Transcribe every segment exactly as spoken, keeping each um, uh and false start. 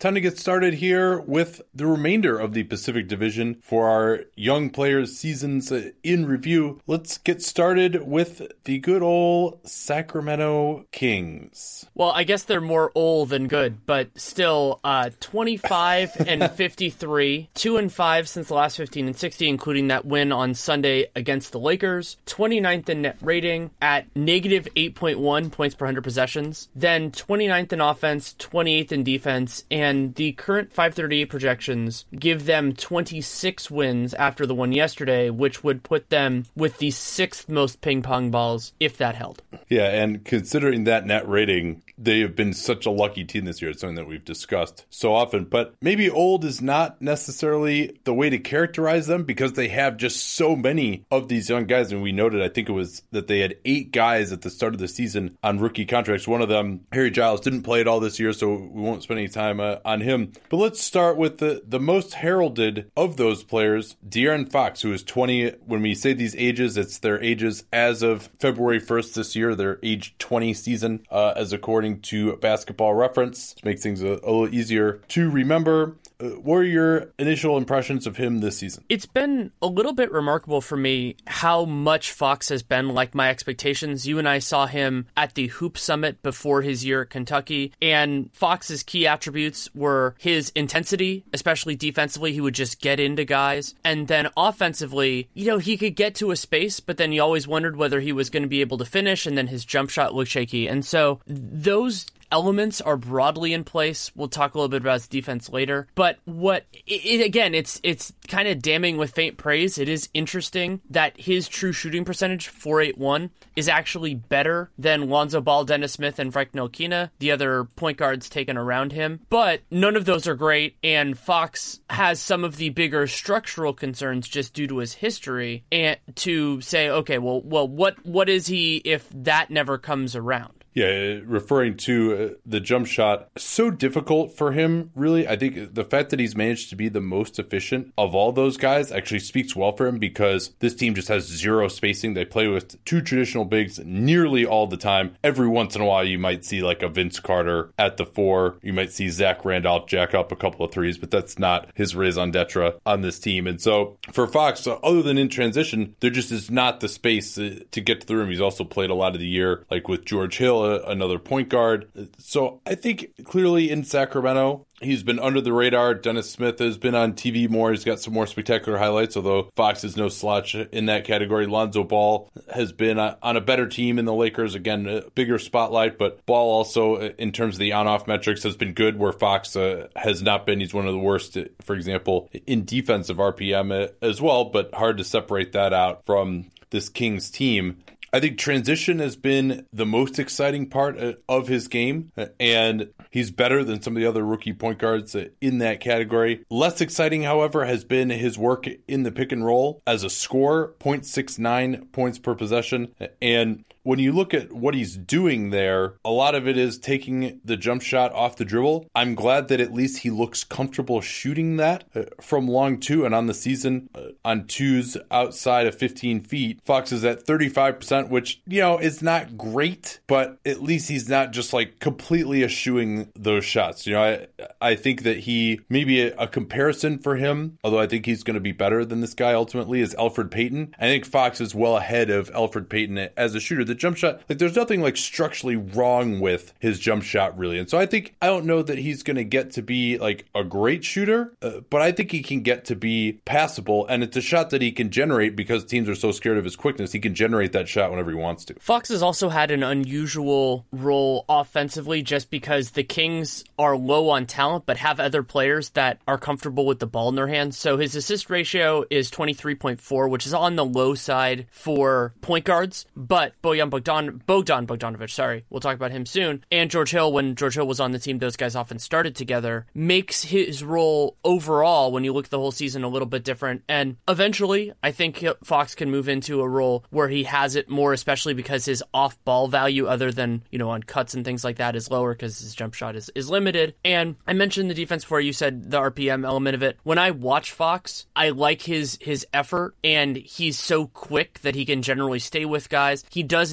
time to get started here with the remainder of the Pacific Division for our young players seasons in review. Let's get started with the good old Sacramento Kings. Well, I guess they're more old than good, but still uh, twenty-five and fifty-three, two and five since the last fifteen and sixty, including that win on Sunday against the Lakers. twenty-ninth in net rating at negative eight point one points per one hundred possessions. Then twenty-ninth in offense, twenty-eighth in defense, and the current five thirty-eight projections give them twenty-six wins after the one yesterday, which would put them with the sixth most ping pong balls if that held. Yeah, and considering that net rating, they have been such a lucky team this year. It's something that we've discussed so often, but maybe old is not necessarily the way to characterize them because they have just so many of these young guys. And we noted, I think it was that they had eight guys at the start of the season on rookie contracts. One of them, Harry Giles, didn't play at all this year, so we won't spend any time uh, on him. But let's start with the, the most heralded of those players, De'Aaron Fox, who is twenty. When we say these ages, it's their ages as of February first this year, their age twenty season, uh, as according to Basketball Reference. This makes things a, a little easier to remember. Uh, what are your initial impressions of him this season? It's been a little bit remarkable for me how much Fox has been like my expectations. You and I saw him at the Hoop Summit before his year at Kentucky, and Fox's key attributes were his intensity, especially defensively. He would just get into guys. And then offensively, you know, he could get to a space, but then you always wondered whether he was going to be able to finish, and then his jump shot looked shaky. And so those elements are broadly in place. We'll talk a little bit about his defense later. But what, it, again, it's it's kind of damning with faint praise. It is interesting that his true shooting percentage, four eighty-one, is actually better than Lonzo Ball, Dennis Smith, and Frank Ntilikina, the other point guards taken around him. But none of those are great, and Fox has some of the bigger structural concerns just due to his history, and to say, okay, well, well, what what is he if that never comes around? Yeah, referring to uh, the jump shot, so difficult for him, really. I think the fact that he's managed to be the most efficient of all those guys actually speaks well for him because this team just has zero spacing. They play with two traditional bigs nearly all the time. Every once in a while, you might see like a Vince Carter at the four. You might see Zach Randolph jack up a couple of threes, but that's not his raison d'etre on this team. And so for Fox, other than in transition, there just is not the space uh, to get to the rim. He's also played a lot of the year, like with George Hill, another point guard. So I think clearly in Sacramento, he's been under the radar. Dennis Smith has been on T V more. He's got some more spectacular highlights, although Fox is no slouch in that category. Lonzo Ball has been on a better team in the Lakers. Again, a bigger spotlight, but Ball also, in terms of the on-off metrics, has been good where Fox uh, has not been. He's one of the worst, for example, in defensive R P M as well, but hard to separate that out from this Kings team. I think transition has been the most exciting part of his game, and he's better than some of the other rookie point guards in that category. Less exciting, however, has been his work in the pick and roll as a scorer, zero point six nine points per possession. And when you look at what he's doing there, a lot of it is taking the jump shot off the dribble. I'm glad that at least he looks comfortable shooting that from long two, and on the season, on twos outside of fifteen feet, Fox is at thirty-five percent, which, you know, is not great, but at least he's not just like completely eschewing those shots. You know, I, I think that he, maybe a, a comparison for him, although I think he's going to be better than this guy ultimately, is Elfrid Payton. I think Fox is well ahead of Elfrid Payton as a shooter. The jump shot, like there's nothing like structurally wrong with his jump shot really. And so I think, I don't know that he's going to get to be like a great shooter, uh, but I think he can get to be passable, and it's a shot that he can generate because teams are so scared of his quickness. He can generate that shot whenever he wants to. Fox has also had an unusual role offensively just because the Kings are low on talent but have other players that are comfortable with the ball in their hands. So his assist ratio is twenty-three point four, which is on the low side for point guards, but Bojan Bogdan, Bogdan Bogdanovic, sorry, we'll talk about him soon, and George Hill, when George Hill was on the team, those guys often started together, makes his role overall, when you look at the whole season, a little bit different. And eventually, I think Fox can move into a role where he has it more, especially because his off-ball value, other than, you know, on cuts and things like that, is lower because his jump shot is, is limited. And I mentioned the defense before. You said the R P M element of it. When I watch Fox, I like his his effort, and he's so quick that he can generally stay with guys. He does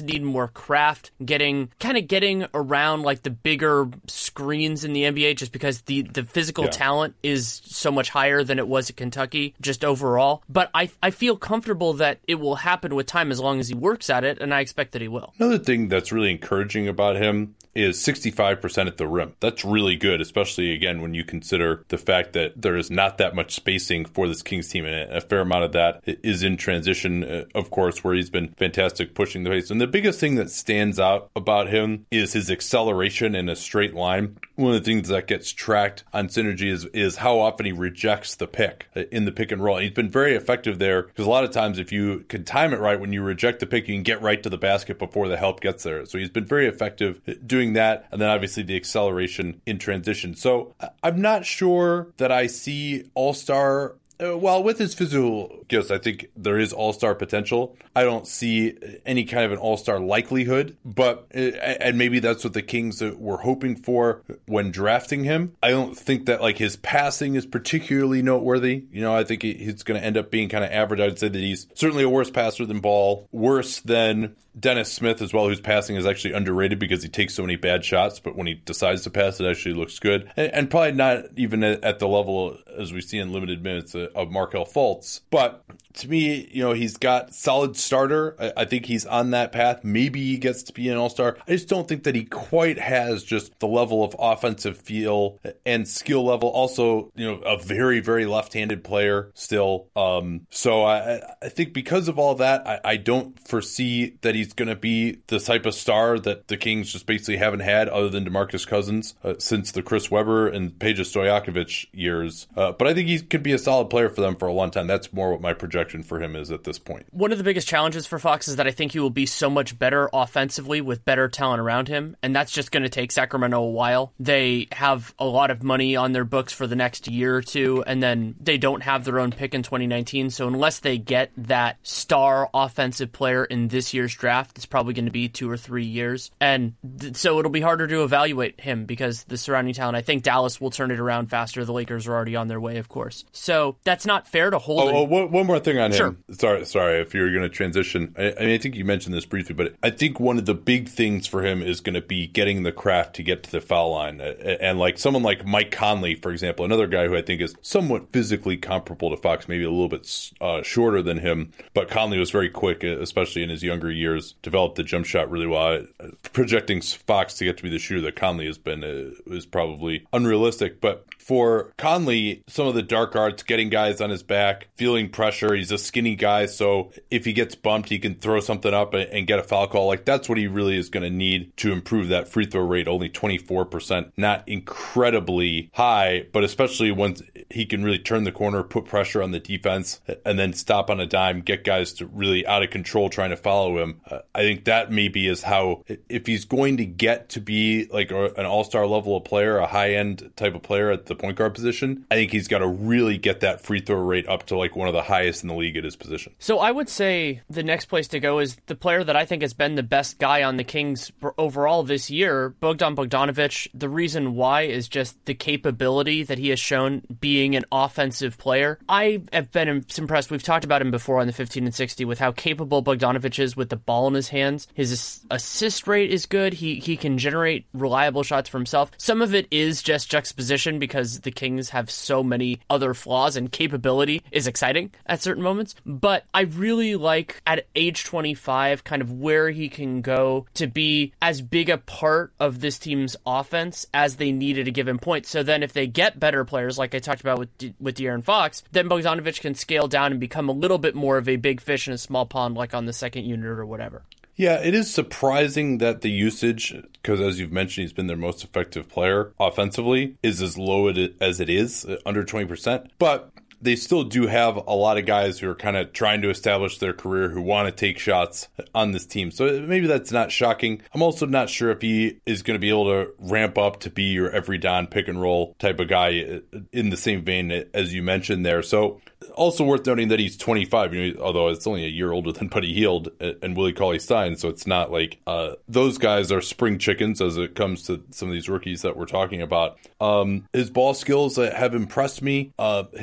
need more craft, getting kind of getting around like the bigger screens in the N B A just because the, the physical yeah. talent is so much higher than it was at Kentucky, just overall. But I, I feel comfortable that it will happen with time as long as he works at it, and I expect that he will. Another thing that's really encouraging about him is sixty-five percent at the rim. That's really good, especially, again, when you consider the fact that there is not that much spacing for this Kings team, and a fair amount of that is in transition, uh, of course, where he's been fantastic pushing the pace. And the biggest thing that stands out about him is his acceleration in a straight line. One of the things that gets tracked on Synergy is, is how often he rejects the pick in the pick and roll. And he's been very effective there, because a lot of times if you can time it right, when you reject the pick, you can get right to the basket before the help gets there. So he's been very effective doing that, and then obviously the acceleration in transition. So I'm not sure that I see all-star. Uh, well, with his physical gifts, I think there is all-star potential. I don't see any kind of an all-star likelihood, but uh, and maybe that's what the Kings were hoping for when drafting him. I don't think that like his passing is particularly noteworthy. You know, I think he, he's going to end up being kind of average. I'd say that he's certainly a worse passer than Ball, worse than Dennis Smith as well, whose passing is actually underrated because he takes so many bad shots, but when he decides to pass, it actually looks good. And, and probably not even at, at the level, as we see in limited minutes, uh, of Markelle Fultz. But to me, you know, he's got solid starter. I, I think he's on that path. Maybe he gets to be an all-star. I just don't think that he quite has just the level of offensive feel and skill level. Also, you know, a very, very left-handed player still. Um, so I, I think because of all that, I, I don't foresee that he's going to be the type of star that the Kings just basically haven't had other than DeMarcus Cousins uh, since the Chris Webber and Peja Stojakovic years. Uh, but I think he could be a solid player for them for a long time. That's more what my projection for him is at this point. One of the biggest challenges for Fox is that I think he will be so much better offensively with better talent around him, and that's just going to take Sacramento a while. They have a lot of money on their books for the next year or two, and then they don't have their own pick in twenty nineteen, so unless they get that star offensive player in this year's draft, it's probably going to be two or three years. And th- so it'll be harder to evaluate him because the surrounding talent, I think Dallas will turn it around faster. The Lakers are already on their way, of course. So that's not fair to hold. Oh, oh one, one more thing on sure. him. Sorry, sorry if you're going to transition. I, I mean, I think you mentioned this briefly, but I think one of the big things for him is going to be getting the craft to get to the foul line. And like someone like Mike Conley, for example, another guy who I think is somewhat physically comparable to Fox, maybe a little bit uh, shorter than him, but Conley was very quick, especially in his younger years. Developed the jump shot really well. Projecting Fox to get to be the shooter that Conley has been uh, is probably unrealistic. But for Conley, some of the dark arts, getting guys on his back, feeling pressure. He's a skinny guy, so if he gets bumped, he can throw something up and, and get a foul call. Like that's what he really is going to need to improve that free throw rate. Only twenty-four percent, not incredibly high, but especially once he can really turn the corner, put pressure on the defense, and then stop on a dime, get guys to really out of control trying to follow him. Uh, I think that maybe is how, if he's going to get to be like a, an all-star level of player, a high-end type of player at the point guard position, I think he's got to really get that free throw rate up to like one of the highest in the league at his position. So I would say the next place to go is the player that I think has been the best guy on the Kings overall this year, Bogdan Bogdanovic. The reason why is just the capability that he has shown being an offensive player. I have been impressed. We've talked about him before on the fifteen and sixty with how capable Bogdanovic is with the ball in his hands. His assist rate is good. He he can generate reliable shots for himself. Some of it is just juxtaposition because the Kings have so many other flaws, and capability is exciting at certain moments. But I really like at age twenty-five kind of where he can go to be as big a part of this team's offense as they need at a given point. So then if they get better players, like I talked about with De- with De'Aaron Fox, then Bogdanovic can scale down and become a little bit more of a big fish in a small pond, like on the second unit or whatever. Yeah, it is surprising that the usage, because as you've mentioned, he's been their most effective player offensively, is as low as it is, under twenty percent. But they still do have a lot of guys who are kind of trying to establish their career, who want to take shots on this team. So maybe that's not shocking. I'm also not sure if he is going to be able to ramp up to be your every down pick and roll type of guy in the same vein as you mentioned there. So also worth noting that he's twenty-five, you know, although it's only a year older than Buddy Hield and Willie Cauley-Stein. So it's not like uh, those guys are spring chickens as it comes to some of these rookies that we're talking about. Um, his ball skills have impressed me. Uh, his shooting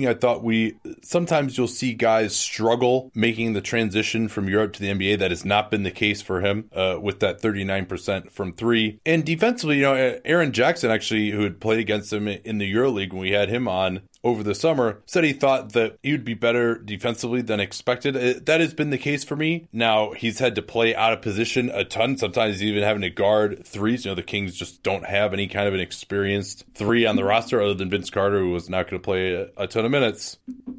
shooting, I thought we sometimes you'll see guys struggle making the transition from Europe to the N B A. That has not been the case for him uh, with that thirty-nine percent from three. And defensively, you know, Aaron Jackson actually, who had played against him in the EuroLeague when we had him on over the summer, said he thought that he would be better defensively than expected. It, that has been the case for me. Now, he's had to play out of position a ton, sometimes even having to guard threes. You know, the Kings just don't have any kind of an experienced three on the roster other than Vince Carter, who was not going to play a, a ton of minutes.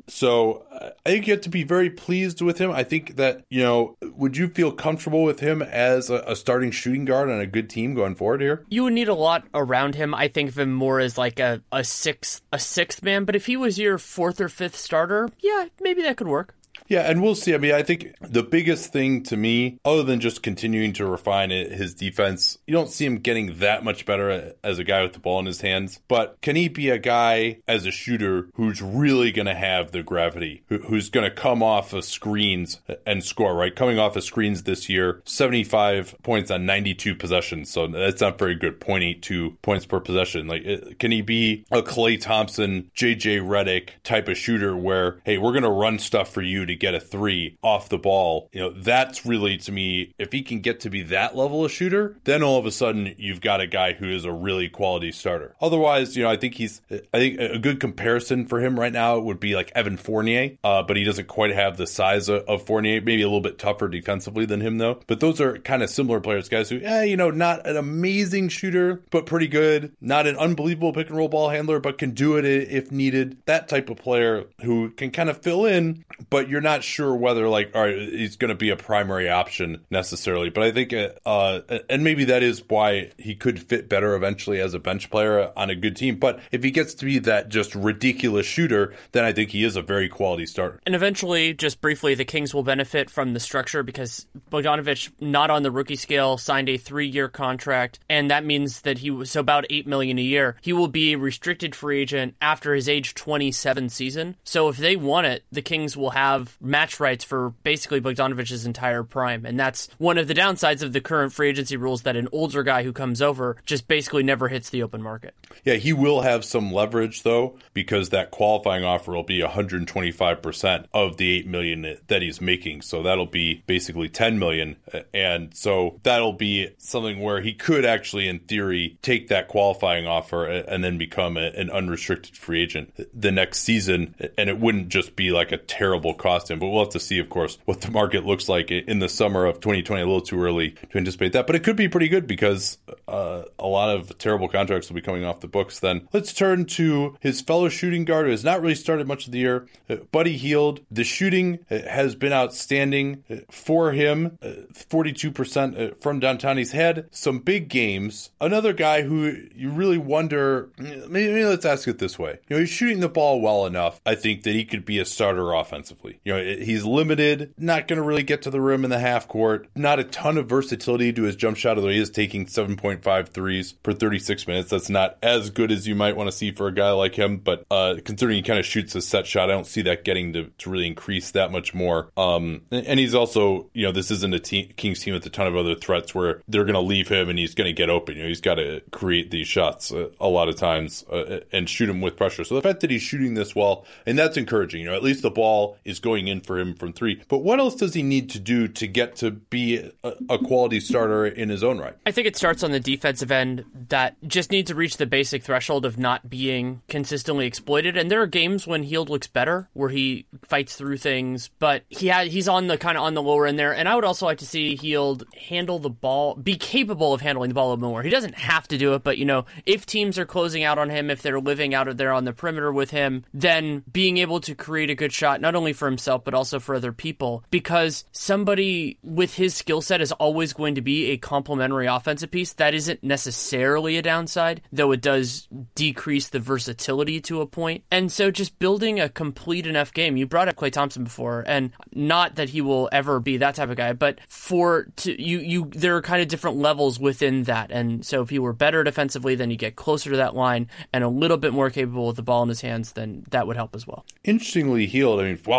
So I think you have to be very pleased with him. I think that, you know, would you feel comfortable with him as a, a starting shooting guard on a good team going forward here? You would need a lot around him. I think of him more as like a, a sixth a sixth man, but if he was your fourth or fifth starter, yeah, maybe that could work. Yeah, and we'll see. I mean, I think the biggest thing to me, other than just continuing to refine it, his defense, you don't see him getting that much better as a guy with the ball in his hands. But can he be a guy as a shooter who's really going to have the gravity, who, who's going to come off of screens and score, right? Coming off of screens this year, seventy-five points on ninety-two possessions. So that's not very good, zero point eight two points per possession. Like, can he be a Klay Thompson, J J Redick type of shooter where, hey, we're going to run stuff for you to get a three off the ball? You know, that's really, to me, if he can get to be that level of shooter, then all of a sudden you've got a guy who is a really quality starter. Otherwise, you know, I think he's, I think a good comparison for him right now would be like Evan Fournier, uh, but he doesn't quite have the size of, of Fournier, maybe a little bit tougher defensively than him though. But those are kind of similar players, guys who, eh, you know, not an amazing shooter, but pretty good, not an unbelievable pick and roll ball handler, but can do it if needed. That type of player who can kind of fill in, but you're not sure whether, like, all right, he's going to be a primary option necessarily. But I think, uh, and maybe that is why he could fit better eventually as a bench player on a good team. But if he gets to be that just ridiculous shooter, then I think he is a very quality starter. And eventually, just briefly, the Kings will benefit from the structure because Bogdanovic, not on the rookie scale, signed a three-year contract, and that means that he was so about eight million dollars a year. He will be a restricted free agent after his age twenty-seven season. So if they want it, the Kings will have match rights for basically Bogdanovic's entire prime. And that's one of the downsides of the current free agency rules, that an older guy who comes over just basically never hits the open market. Yeah, he will have some leverage, though, because that qualifying offer will be one hundred twenty-five percent of the eight million dollars that he's making. So that'll be basically ten million dollars. And so that'll be something where he could actually, in theory, take that qualifying offer and then become a, an unrestricted free agent the next season. And it wouldn't just be like a terrible cost to him. But we'll have to see, of course, what the market looks like in the summer of twenty twenty. A little too early to anticipate that. But it could be pretty good because uh, a lot of terrible contracts will be coming off the books then. Let's turn to his fellow shooting guard who has not really started much of the year, uh, Buddy Hield. The shooting has been outstanding for him, uh, forty-two percent from downtown. He's had some big games. Another guy who you really wonder, maybe, maybe let's ask it this way. You know, he's shooting the ball well enough, I think, that he could be a starter offensively. You know, he's limited, not going to really get to the rim in the half court, not a ton of versatility to his jump shot, although he is taking seven point five threes per thirty-six minutes. That's not as good as you might want to see for a guy like him, but uh, considering he kind of shoots a set shot, I don't see that getting to, to really increase that much more. Um, and, and he's also, you know, this isn't a team, Kings team with a ton of other threats where they're going to leave him and he's going to get open. You know, he's got to create these shots uh, a lot of times uh, and shoot him with pressure. So the fact that he's shooting this well, and that's encouraging. You know, at least the ball is going in for him from three. But what else does he need to do to get to be a, a quality starter in his own right? I think it starts on the defensive end, that just needs to reach the basic threshold of not being consistently exploited. And there are games when Hield looks better, where he fights through things, but he had, he's on the kind of on the lower end there. And I would also like to see Hield handle the ball, be capable of handling the ball a little more. He doesn't have to do it, but, you know, if teams are closing out on him, if they're living out of there on the perimeter with him, then being able to create a good shot, not only for himself, but also for other people, because somebody with his skill set is always going to be a complementary offensive piece. That isn't necessarily a downside, though it does decrease the versatility to a point. And so just building a complete enough game. You brought up Klay Thompson before, and not that he will ever be that type of guy, but for to, you, you, there are kind of different levels within that. And so if he were better defensively, then you get closer to that line and a little bit more capable with the ball in his hands, then that would help as well. Interestingly, Hield, I mean, wow, forty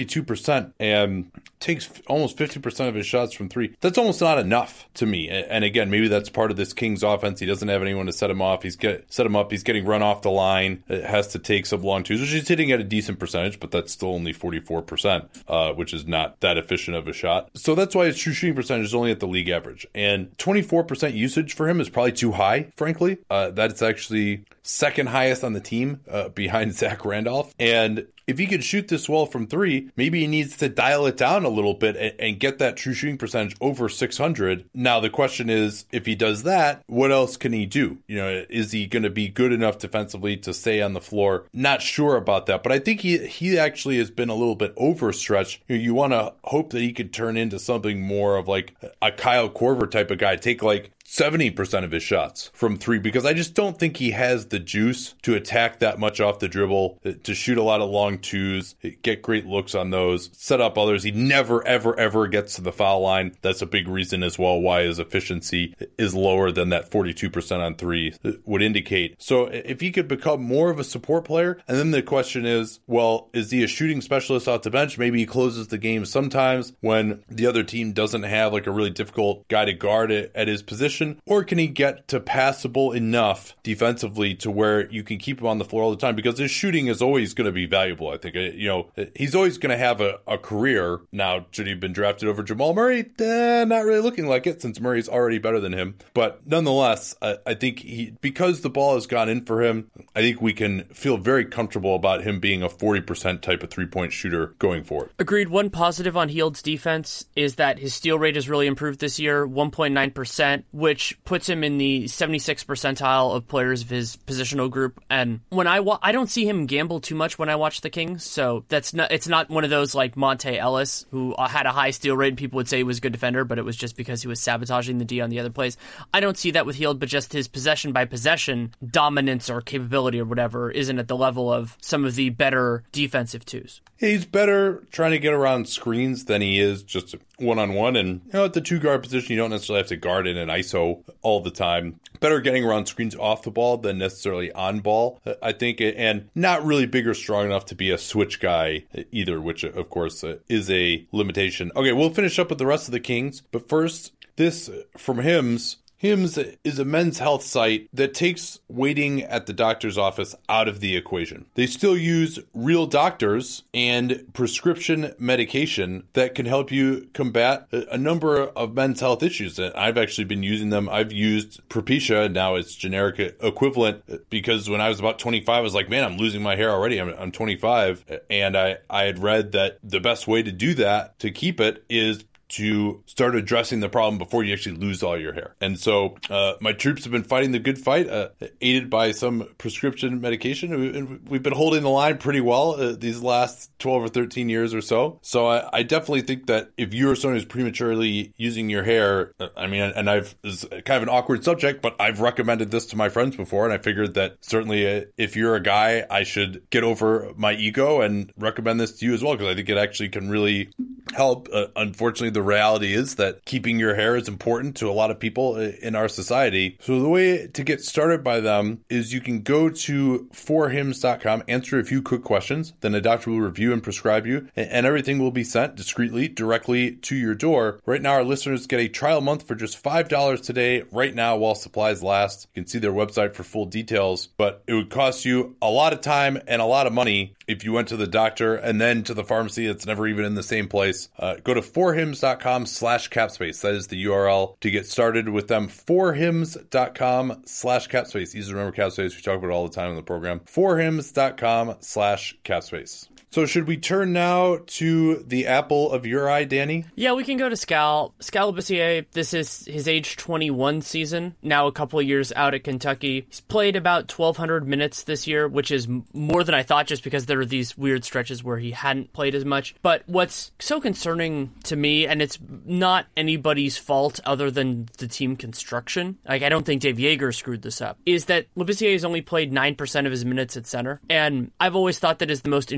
forty-two percent and takes almost fifty percent of his shots from three. That's almost not enough to me. And again, maybe that's part of this Kings offense. He doesn't have anyone to set him off. He's get set him up. He's getting run off the line. It has to take some long twos, which he's hitting at a decent percentage, but that's still only forty-four percent, uh, which is not that efficient of a shot. So that's why his true shooting percentage is only at the league average. And twenty-four percent usage for him is probably too high, frankly. Uh, that's actually second highest on the team uh, behind Zach Randolph. And if he could shoot this well from three, maybe he needs to dial it down a little bit and, and get that true shooting percentage over six hundred. Now, the question is, if he does that, what else can he do? You know, is he going to be good enough defensively to stay on the floor? Not sure about that, but I think he he actually has been a little bit overstretched. You know, you want to hope that he could turn into something more of like a Kyle Korver type of guy, take like seventy percent of his shots from three, because I just don't think he has the juice to attack that much off the dribble, to shoot a lot of long twos, get great looks on those, set up others. He never, ever, ever gets to the foul line. That's a big reason as well why his efficiency is lower than that forty-two percent on three would indicate. So if he could become more of a support player, and then the question is, well, is he a shooting specialist off the bench? Maybe he closes the game sometimes when the other team doesn't have like a really difficult guy to guard it at his position, or can he get to passable enough defensively to where you can keep him on the floor all the time? Because his shooting is always going to be valuable. I think, you know, he's always going to have a, a career. Now, should he have been drafted over Jamal Murray? Eh, not really looking like it, since Murray's already better than him. But nonetheless, I, I think he, because the ball has gone in for him, I think we can feel very comfortable about him being a forty percent type of three-point shooter going forward. Agreed. One positive on Hield's defense is that his steal rate has really improved this year, one point nine percent, which puts him in the seventy-sixth percentile of players of his positional group. And when I wa- I don't see him gamble too much when I watch the Kings, so that's not it's not one of those like Monte Ellis, who had a high steal rate and people would say he was a good defender, but it was just because he was sabotaging the D on the other plays. I don't see that with Hield, but just his possession by possession dominance or capability or whatever isn't at the level of some of the better defensive twos. He's better trying to get around screens than he is just one-on-one. And, you know, at the two-guard position, you don't necessarily have to guard in an I S O all the time. Better getting around screens off the ball than necessarily on ball, I think. And not really big or strong enough to be a switch guy either, which, of course, is a limitation. Okay, we'll finish up with the rest of the Kings. But first, this from Hims. Hims is a men's health site that takes waiting at the doctor's office out of the equation. They still use real doctors and prescription medication that can help you combat a number of men's health issues. And I've actually been using them. I've used Propecia, now its generic equivalent, because when I was about twenty-five, I was like, man, I'm losing my hair already. I'm, I'm twenty-five. And I, I had read that the best way to do that, to keep it, is to start addressing the problem before you actually lose all your hair. And so uh, my troops have been fighting the good fight, uh, aided by some prescription medication. And we've been holding the line pretty well uh, these last twelve or thirteen years or so. So I, I definitely think that if you're someone who's prematurely using your hair, I mean, and I've, this is kind of an awkward subject, but I've recommended this to my friends before, and I figured that certainly uh, if you're a guy, I should get over my ego and recommend this to you as well, because I think it actually can really help. Uh, unfortunately, the reality is that keeping your hair is important to a lot of people in our society. So the way to get started by them is you can go to four hims dot com, answer a few quick questions, then a doctor will review and prescribe you, and everything will be sent discreetly directly to your door. Right now, our listeners get a trial month for just five dollars today, right now while supplies last. You can see their website for full details, but it would cost you a lot of time and a lot of money if you went to the doctor and then to the pharmacy that's never even in the same place. Uh, go to four hims dot com slash capspace. That is the U R L to get started with them. four hims dot com slash capspace. Easy to remember capspace. We talk about it all the time in the program. four hims dot com slash capspace. So should we turn now to the apple of your eye, Danny? Yeah, we can go to Skal. Skal Labissiere, this is his age twenty-one season, now a couple of years out at Kentucky. He's played about twelve hundred minutes this year, which is more than I thought, just because there were these weird stretches where he hadn't played as much. But what's so concerning to me, and it's not anybody's fault other than the team construction, like I don't think Dave Yeager screwed this up, is that Labissiere has only played nine percent of his minutes at center. And I've always thought that is the most intriguing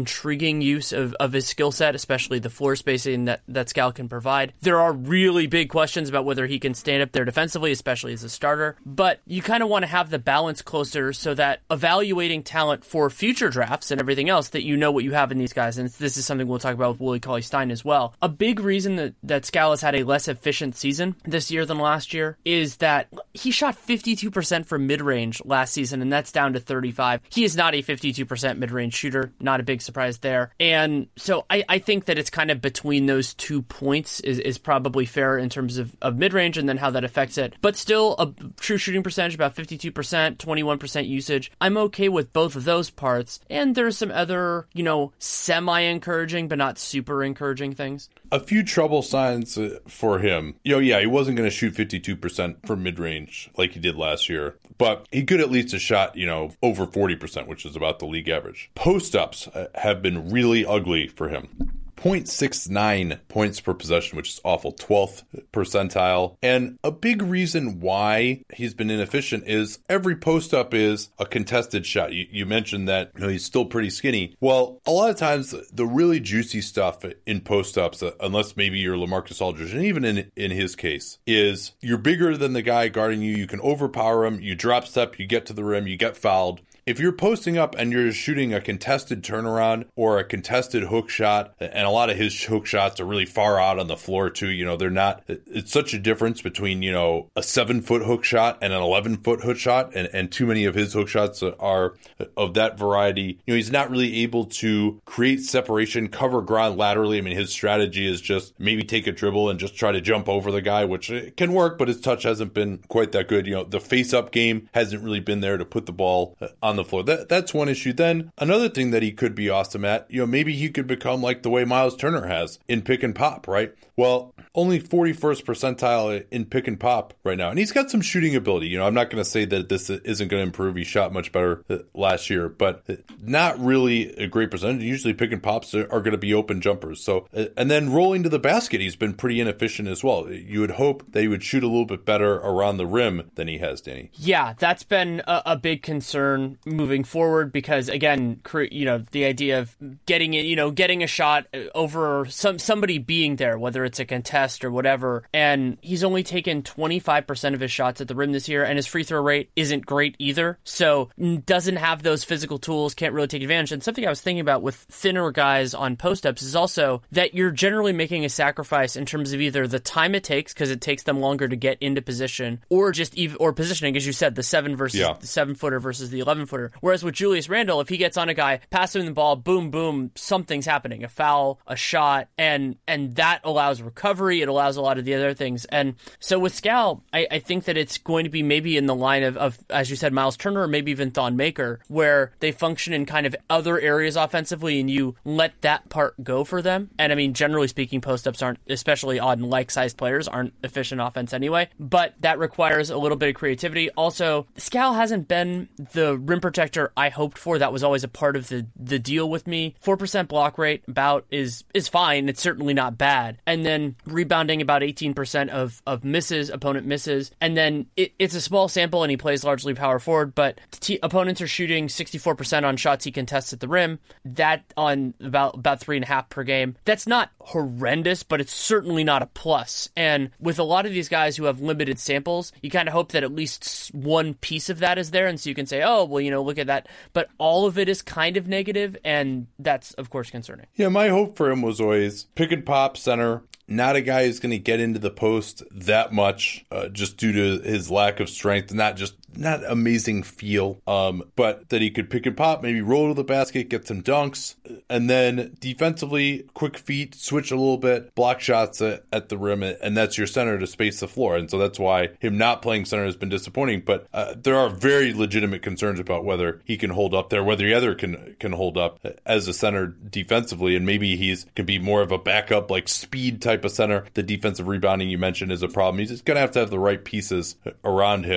intriguing use of, of his skill set, especially the floor spacing that, that Skal can provide. There are really big questions about whether he can stand up there defensively, especially as a starter, but you kind of want to have the balance closer so that evaluating talent for future drafts and everything else, that you know what you have in these guys, and this is something we'll talk about with Willie Cauley-Stein as well. A big reason that, that Skal has had a less efficient season this year than last year is that he shot fifty-two percent from mid-range last season, and that's down to thirty-five. He is not a fifty-two percent mid-range shooter, not a big surprise there. And so I, I think that it's kind of between those two points is, is probably fair in terms of, of mid-range and then how that affects it. But still, a true shooting percentage, about fifty-two percent, twenty-one percent usage. I'm okay with both of those parts. And there's some other, you know, semi-encouraging, but not super encouraging things. A few trouble signs for him. You know, yeah, he wasn't going to shoot fifty-two percent from mid-range like he did last year, but he could at least have shot, you know, over forty percent, which is about the league average. Post-ups have been really ugly for him. zero point six nine points per possession, which is awful, twelfth percentile. And a big reason why he's been inefficient is every post-up is a contested shot. You, you mentioned that, you know, he's still pretty skinny. Well, a lot of times the really juicy stuff in post-ups, uh, unless maybe you're LaMarcus Aldridge, and even in, in his case, is you're bigger than the guy guarding you. You can overpower him. You drop step, you get to the rim, you get fouled. If you're posting up and you're shooting a contested turnaround or a contested hook shot, and a lot of his hook shots are really far out on the floor too, you know, they're not, it's such a difference between, you know, a seven foot hook shot and an eleven foot hook shot. And, and too many of his hook shots are of that variety. You know, he's not really able to create separation, cover ground laterally. I mean, his strategy is just maybe take a dribble and just try to jump over the guy, which can work, but his touch hasn't been quite that good. You know, the face up game hasn't really been there to put the ball on the floor. That that's one issue. Then another thing that he could be awesome at, you know, maybe he could become like the way Miles Turner has in pick and pop, right? Well, only forty-first percentile in pick and pop right now. And he's got some shooting ability. You know, I'm not going to say that this isn't going to improve. He shot much better last year, but not really a great percentage. Usually pick and pops are, are going to be open jumpers. So, and then rolling to the basket, he's been pretty inefficient as well. You would hope that he would shoot a little bit better around the rim than he has, Danny. Yeah, that's been a, a big concern moving forward because, again, you know, the idea of getting it, you know, getting a shot over some somebody being there, whether it's a contest or whatever, and he's only taken twenty-five percent of his shots at the rim this year, and his free throw rate isn't great either, so doesn't have those physical tools, can't really take advantage. And something I was thinking about with thinner guys on post-ups is also that you're generally making a sacrifice in terms of either the time it takes, because it takes them longer to get into position, or just even, or positioning, as you said, the seven versus yeah. the seven footer versus the eleven footer. Whereas with Julius Randle, if he gets on a guy, passing him the ball, boom, boom, something's happening, a foul, a shot, and and that allows recovery. It allows a lot of the other things. And so with Skal, I, I think that it's going to be maybe in the line of, of, as you said, Miles Turner, or maybe even Thon Maker, where they function in kind of other areas offensively, and you let that part go for them. And I mean, generally speaking, post-ups aren't, especially on like-sized players, aren't efficient offense anyway, but that requires a little bit of creativity. Also, Skal hasn't been the rim protector I hoped for. That was always a part of the, the deal with me. four percent block rate about is is fine. It's certainly not bad. And then rebounding about eighteen percent of, of misses, opponent misses. And then it, it's a small sample and he plays largely power forward, but t- opponents are shooting sixty-four percent on shots he contests at the rim. That on about, about three and a half per game. That's not horrendous, but it's certainly not a plus. And with a lot of these guys who have limited samples, you kind of hope that at least one piece of that is there. And so you can say, oh, well, you know, look at that. But all of it is kind of negative, and that's, of course, concerning. Yeah, my hope for him was always pick and pop center. Not a guy who's going to get into the post that much, uh, just due to his lack of strength, not just not amazing feel, um, but that he could pick and pop, maybe roll to the basket, get some dunks, and then defensively, quick feet, switch a little bit, block shots at, at the rim, and that's your center to space the floor. And so that's why him not playing center has been disappointing. But uh, there are very legitimate concerns about whether he can hold up there, whether the other can can hold up as a center defensively, and maybe he's could be more of a backup, like speed type of center. The defensive rebounding you mentioned is a problem. He's just going to have to have the right pieces around him.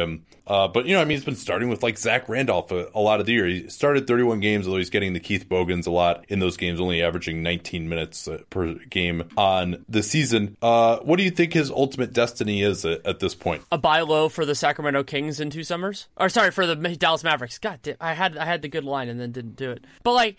Uh, but, you know, I mean, he's been starting with like Zach Randolph a, a lot of the year. He started thirty-one games, although he's getting the Keith Bogans a lot in those games, only averaging nineteen minutes uh, per game on the season. Uh, what do you think his ultimate destiny is at, at this point? A buy low for the Sacramento Kings in two summers? Or sorry, for the Dallas Mavericks. God damn, I had I had the good line and then didn't do it. But like,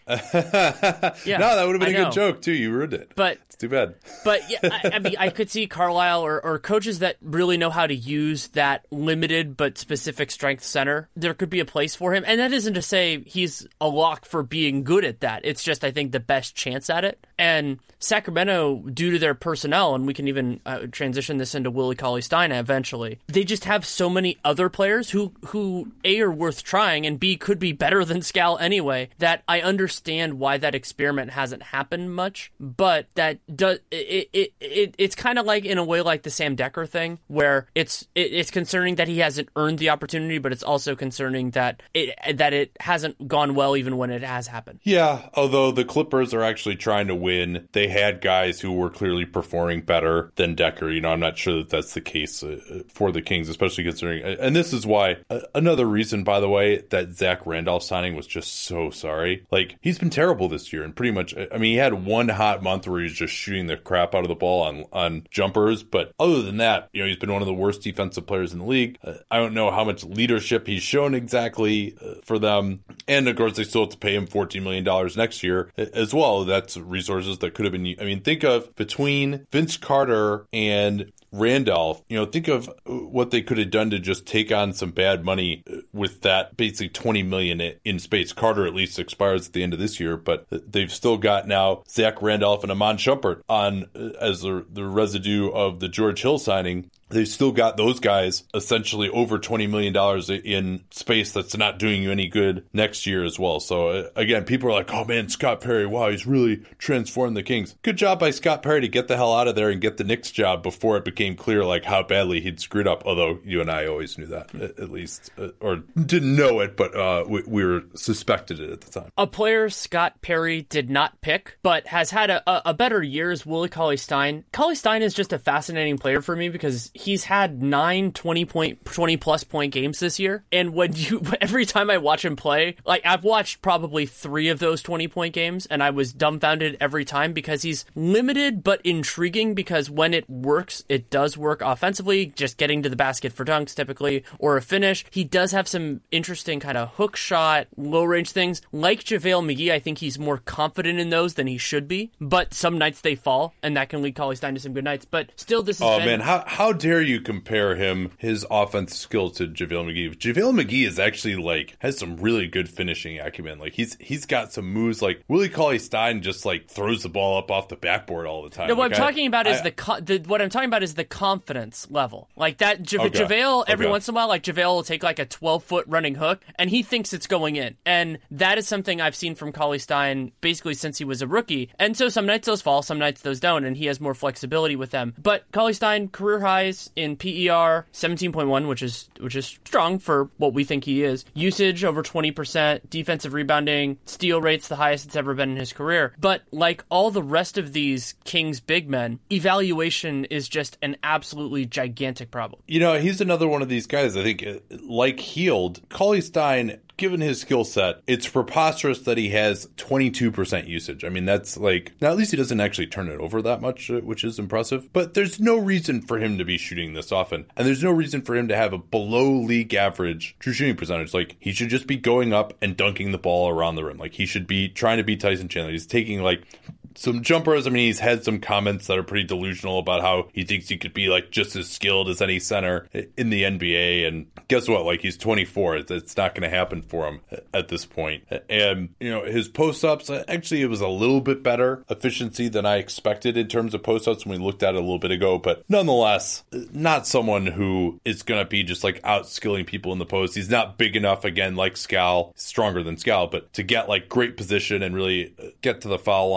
yeah, no, that would have been I a know. good joke too. You ruined it. But it's too bad. But yeah, I, I mean, I could see Carlisle or, or coaches that really know how to use that limited but specific strength center. There could be a place for him, and that isn't to say he's a lock for being good at that. It's just I think the best chance at it. And Sacramento, due to their personnel, and we can even uh, transition this into Willie Cauley-Stein eventually, they just have so many other players who, who A, are worth trying, and B, could be better than Scal anyway, that I understand why that experiment hasn't happened much, but that does it, it, it it's kind of like, in a way, like the Sam Dekker thing, where it's it, it's concerning that he hasn't earned the opportunity, but it's also concerning that it that it hasn't gone well even when it has happened. Yeah, although the Clippers are actually trying to win. They had guys who were clearly performing better than Dekker. You know, I'm not sure that that's the case uh, for the Kings, especially considering, and this is why, uh, another reason, by the way, that Zach Randolph signing was just so sorry. Like, he's been terrible this year, and pretty much, I mean, he had one hot month where he was just shooting the crap out of the ball on, on jumpers, but other than that, you know, he's been one of the worst defensive players in the league. Uh, I don't know how much leadership he's shown exactly uh, for them, and of course, they still have to pay him fourteen million dollars next year as well. That's resources that could have been, I mean, think of between Vince Carter and Randolph, you know, think of what they could have done to just take on some bad money with that basically twenty million dollars in space. Carter at least expires at the end of this year, but they've still got now Zach Randolph and Iman Shumpert on as the, the residue of the George Hill signing. They've still got those guys essentially over twenty million dollars in space that's not doing you any good next year as well. So, uh, again, people are like, oh, man, Scott Perry, wow, he's really transformed the Kings. Good job by Scott Perry to get the hell out of there and get the Knicks job before it became clear like how badly he'd screwed up, although you and I always knew that, at least, uh, or didn't know it, but uh, we, we were suspected it at the time. A player Scott Perry did not pick, but has had a, a better year is Willie Cauley-Stein. Cauley-Stein is just a fascinating player for me because he's had nine twenty point twenty plus point games this year, and when you every time I watch him play, like I've watched probably three of those twenty point games, and I was dumbfounded every time because he's limited but intriguing, because when it works, it does work offensively, just getting to the basket for dunks typically, or a finish. He does have some interesting kind of hook shot, low range things. Like JaVale McGee, I think he's more confident in those than he should be, but some nights they fall, and that can lead Cauley-Stein to some good nights. But still, this is oh been- man, how how dare you compare him, his offensive skills, to JaVale McGee. JaVale McGee is actually like has some really good finishing acumen. Like he's he's got some moves. Like Willie Cauley-Stein just like throws the ball up off the backboard all the time. No, what like, I'm I, talking about I, is the, co- the what I'm talking about is the confidence level. Like that Ja- okay. JaVale every okay. once in a while, like JaVale will take like a twelve foot running hook and he thinks it's going in, and that is something I've seen from Cauley-Stein basically since he was a rookie. And so some nights those fall, some nights those don't, and he has more flexibility with them. But Cauley-Stein career highs in P E R seventeen point one, which is which is strong for what we think he is. Usage over twenty percent, defensive rebounding, steal rates the highest it's ever been in his career. But like all the rest of these Kings big men, evaluation is just an absolutely gigantic problem. You know, he's another one of these guys, I think, like Hield, Cauley-Stein, given his skill set, it's preposterous that he has twenty-two percent usage. I mean, that's like, now at least he doesn't actually turn it over that much, which is impressive. But there's no reason for him to be shooting this often. And there's no reason for him to have a below league average true shooting percentage. Like, he should just be going up and dunking the ball around the rim. Like, he should be trying to beat Tyson Chandler. He's taking like some jumpers. I mean, he's had some comments that are pretty delusional about how he thinks he could be like just as skilled as any center in the N B A. And guess what? Like, he's twenty-four. It's not going to happen for him at this point. And, you know, his post-ups, actually, it was a little bit better efficiency than I expected in terms of post-ups when we looked at it a little bit ago. But nonetheless, not someone who is going to be just like out-skilling people in the post. He's not big enough, again, like Scal, stronger than Scal, but to get like great position and really get to the foul line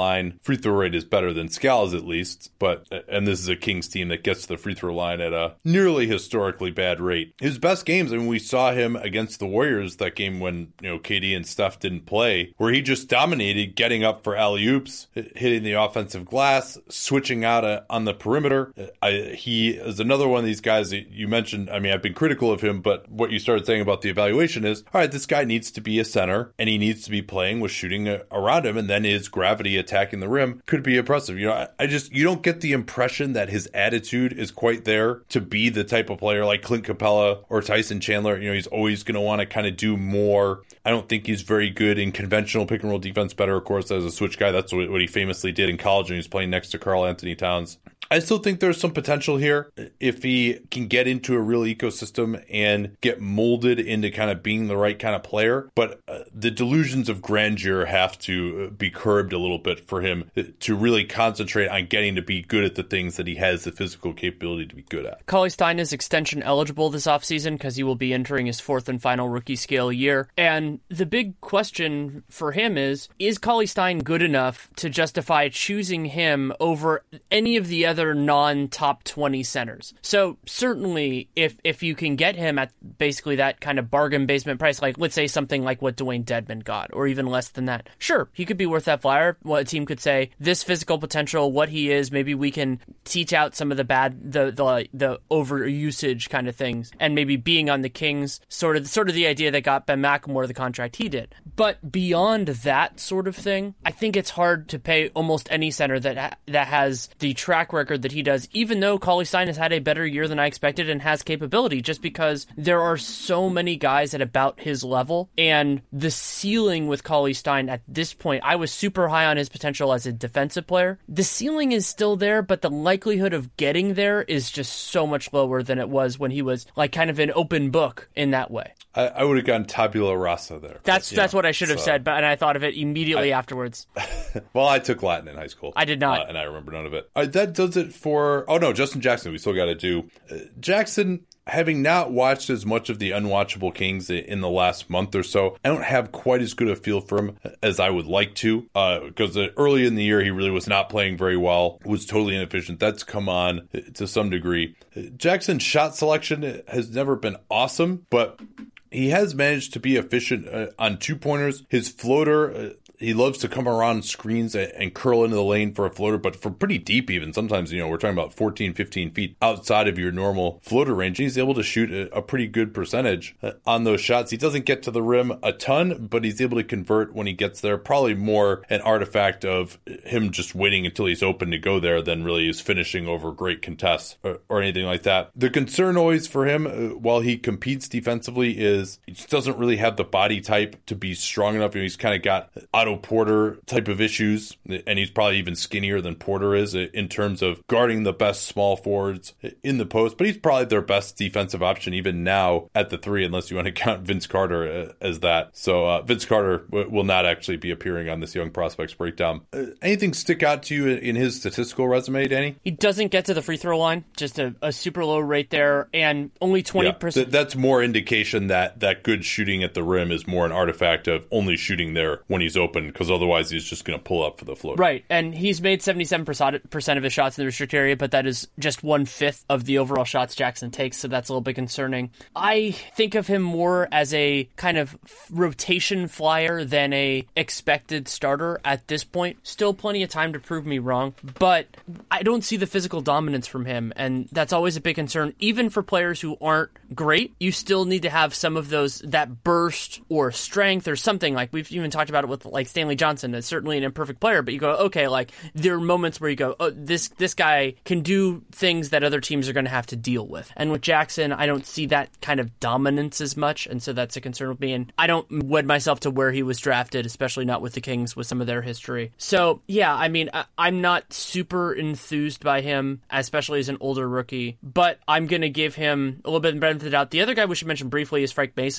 free throw rate is better than Scala's at least, but, and this is a Kings team that gets to the free throw line at a nearly historically bad rate. His best games, I mean, we saw him against the Warriors, that game when, you know, K D and Steph didn't play, where he just dominated getting up for alley-oops, hitting the offensive glass, switching out a, on the perimeter. I, he is another one of these guys that you mentioned. I mean, I've been critical of him, but what you started saying about the evaluation is, all right, this guy needs to be a center, and he needs to be playing with shooting around him, and then his gravity attacking the rim could be impressive. You know, I, I just, you don't get the impression that his attitude is quite there to be the type of player like Clint Capella or Tyson Chandler. You know, he's always going to want to kind of do more. I don't think he's very good in conventional pick and roll defense. Better, of course, as a switch guy. That's what, what he famously did in college when he was playing next to Karl Anthony Towns. I still think there's some potential here if he can get into a real ecosystem and get molded into kind of being the right kind of player. But uh, the delusions of grandeur have to be curbed a little bit for him to really concentrate on getting to be good at the things that he has the physical capability to be good at. Cauley-Stein is extension eligible this offseason because he will be entering his fourth and final rookie scale year. And the big question for him is, is Cauley-Stein good enough to justify choosing him over any of the other non-top twenty centers? So certainly if if you can get him at basically that kind of bargain basement price, like let's say something like what Dwayne Dedmon got, or even less than that, sure, he could be worth that flyer. What a team could say, this physical potential, what he is, maybe we can teach out some of the bad, the the the overusage kind of things, and maybe being on the Kings, sort of sort of the idea that got Ben McLemore the contract he did. But beyond that sort of thing, I think it's hard to pay almost any center that ha- that has the track record that he does, even though Cauley-Stein has had a better year than I expected and has capability, just because there are so many guys at about his level, and the ceiling with Cauley-Stein at this point, I was super high on his potential as a defensive player. The ceiling is still there, but the likelihood of getting there is just so much lower than it was when he was like kind of an open book in that way. I, I would have gone tabula rasa there. That's but, that's know, what I should have so. said, but and I thought of it immediately I, afterwards. Well, I took Latin in high school. I did not. Uh, and I remember none of it. Uh, that does it for... Oh, no, Justin Jackson, we still got to do. Uh, Jackson... Having not watched as much of the unwatchable Kings in the last month or so, I don't have quite as good a feel for him as I would like to, uh, because early in the year, he really was not playing very well, was totally inefficient. That's come on to some degree. Jackson's shot selection has never been awesome, but he has managed to be efficient uh, on two-pointers. His floater... Uh, He loves to come around screens and curl into the lane for a floater, but for pretty deep even. Sometimes, you know, we're talking about fourteen, fifteen feet outside of your normal floater range. He's able to shoot a, a pretty good percentage on those shots. He doesn't get to the rim a ton, but he's able to convert when he gets there. Probably more an artifact of him just waiting until he's open to go there than really is finishing over great contests or, or anything like that. The concern always for him, uh, while he competes defensively, is he just doesn't really have the body type to be strong enough. You know, he's kind of got Otto Porter type of issues, and he's probably even skinnier than Porter is in terms of guarding the best small forwards in the post, but he's probably their best defensive option even now at the three, unless you want to count Vince Carter as that. So uh, Vince Carter w- will not actually be appearing on this Young Prospects Breakdown. Uh, anything stick out to you in his statistical resume, Danny? He doesn't get to the free throw line, just a, a super low rate there, and only twenty percent. Yeah, th- that's more indication that that good shooting at the rim is more an artifact of only shooting there when he's open, because otherwise he's just going to pull up for the float. Right, and he's made seventy-seven percent of his shots in the restricted area, but that is just one-fifth of the overall shots Jackson takes, so that's a little bit concerning. I think of him more as a kind of rotation flyer than a expected starter at this point. Still plenty of time to prove me wrong, but I don't see the physical dominance from him, and that's always a big concern. Even for players who aren't great, you still need to have some of those, that burst or strength or something. Like we've even talked about it with like Stanley Johnson. That's certainly an imperfect player, but you go, okay, like there are moments where you go, oh, this this guy can do things that other teams are going to have to deal with. And with Jackson, I don't see that kind of dominance as much, and so that's a concern with me. And I don't wed myself to where he was drafted, especially not with the Kings with some of their history. So yeah, I mean, I, I'm not super enthused by him, especially as an older rookie, but I'm going to give him a little bit of the benefit of the doubt. The other guy we should mention briefly is Frank Mason.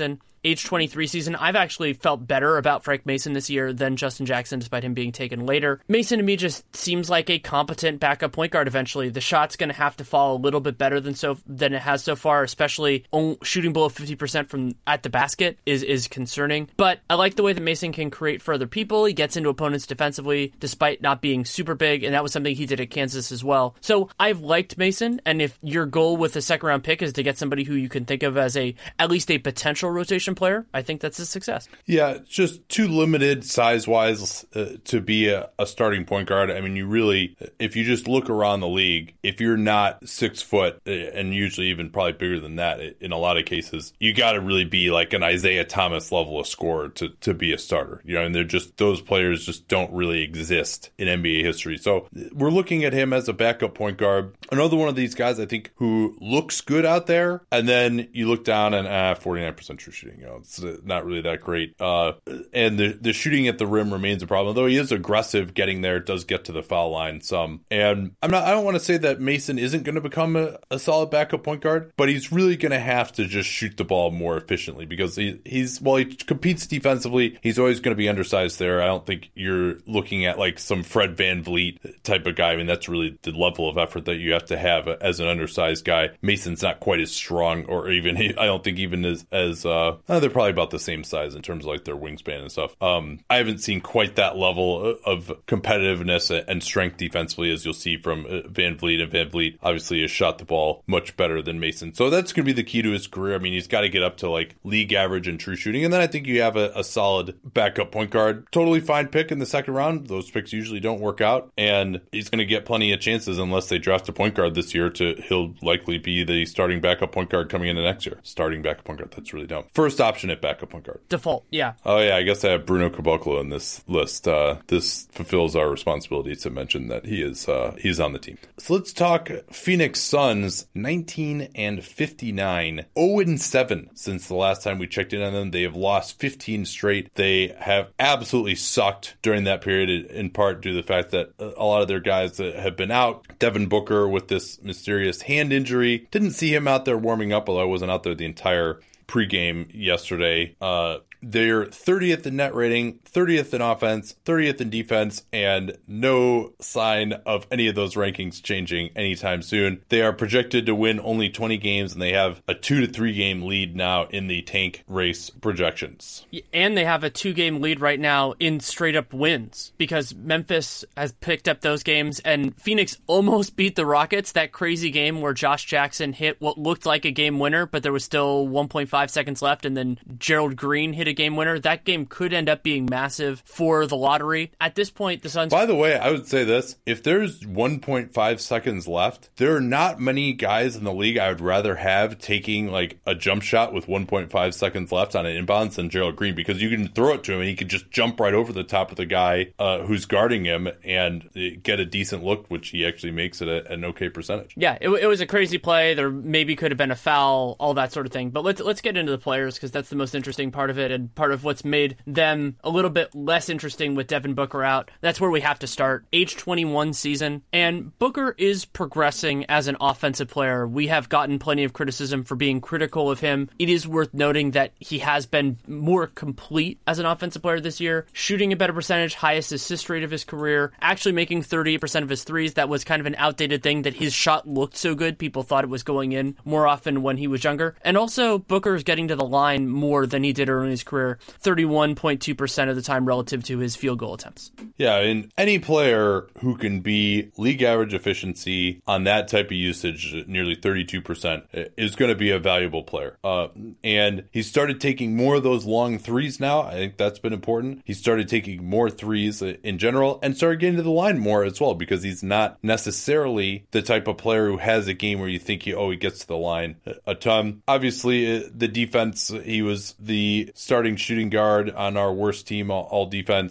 age twenty-three season, I've actually felt better about Frank Mason this year than Justin Jackson, despite him being taken later. Mason to me just seems like a competent backup point guard eventually. The shot's going to have to fall a little bit better than so than it has so far, especially shooting below fifty percent from at the basket is, is concerning. But I like the way that Mason can create for other people. He gets into opponents defensively, despite not being super big, and that was something he did at Kansas as well. So I've liked Mason, and if your goal with a second round pick is to get somebody who you can think of as a at least a potential rotation player, I think that's a success. Yeah, just too limited size-wise uh, to be a, a starting point guard. I mean, you really, if you just look around the league, if you're not six foot, uh, and usually even probably bigger than that in a lot of cases, you got to really be like an Isaiah Thomas level of scorer to, to be a starter. You know, and they're just, those players just don't really exist in N B A history. So we're looking at him as a backup point guard. Another one of these guys, I think, who looks good out there, and then you look down and ah, forty-nine percent true shooting. You know, it's not really that great. Uh, and the the shooting at the rim remains a problem, though he is aggressive getting there. Does get to the foul line some. And I'm not. I don't want to say that Mason isn't going to become a, a solid backup point guard, but he's really going to have to just shoot the ball more efficiently because he, he's while he competes defensively, he's always going to be undersized there. I don't think you're looking at like some Fred VanVleet type of guy. I mean, that's really the level of effort that you have to have as an undersized guy. Mason's not quite as strong, or even I don't think even as as uh, they're probably about the same size in terms of like their wingspan and stuff. Um, I haven't seen quite that level of competitiveness and strength defensively as you'll see from VanVleet, and VanVleet obviously has shot the ball much better than Mason. So that's going to be the key to his career. I mean, he's got to get up to like league average in true shooting, and then I think you have a, a solid backup point guard. Totally fine pick in the second round. Those picks usually don't work out, and he's going to get plenty of chances unless they draft a point guard this year. To he'll likely be the starting backup point guard coming into next year. Starting backup point guard. That's really dumb. First option at backup point guard. Default, yeah. Oh yeah, I guess I have Bruno Caboclo in this list. Uh, this fulfills our responsibility to mention that he is uh, he's on the team. So let's talk Phoenix Suns. nineteen and fifty-nine, zero and seven since the last time we checked in on them. They have lost fifteen straight. They have absolutely sucked during that period, in part due to the fact that a lot of their guys that have been out. Devin Booker with this mysterious hand injury. Didn't see him out there warming up, although I wasn't out there the entire pregame yesterday. Uh, they're thirtieth in net rating, thirtieth in offense, thirtieth in defense, and no sign of any of those rankings changing anytime soon. They are projected to win only twenty games, and they have a two to three game lead now in the tank race projections. And they have a two game lead right now in straight up wins because Memphis has picked up those games, and Phoenix almost beat the Rockets. That crazy game where Josh Jackson hit what looked like a game winner, but there was still one point five seconds left, and then Gerald Green hit a game winner. That game could end up being massive for the lottery. At this point, the Suns... By the way, I would say this. If there's one point five seconds left, there are not many guys in the league I would rather have taking like a jump shot with one point five seconds left on an inbounds than Gerald Green, because you can throw it to him and he can just jump right over the top of the guy uh, who's guarding him and get a decent look, which he actually makes it at an okay percentage. Yeah, it, it was a crazy play. There maybe could have been a foul, all that sort of thing. But let's let's get into the players, because that's the most interesting part of it, and part of what's made them a little bit less interesting with Devin Booker out. That's where we have to start. Age twenty-one season, and Booker is progressing as an offensive player. We have gotten plenty of criticism for being critical of him. It is worth noting that he has been more complete as an offensive player this year, shooting a better percentage, highest assist rate of his career, actually making thirty-eight percent of his threes. That was kind of an outdated thing, that his shot looked so good, people thought it was going in more often when he was younger. And also, Booker is getting to the line more than he did early in his career, thirty-one point two percent of the time relative to his field goal attempts. Yeah, and any player who can be league average efficiency on that type of usage, nearly thirty-two percent, is going to be a valuable player. Uh, and he started taking more of those long threes now. I think that's been important. He started taking more threes in general and started getting to the line more as well, because he's not necessarily the type of player who has a game where you think, he, oh, he gets to the line a ton. Obviously, the defense, he was the starting shooting guard on our worst team, all, all defense.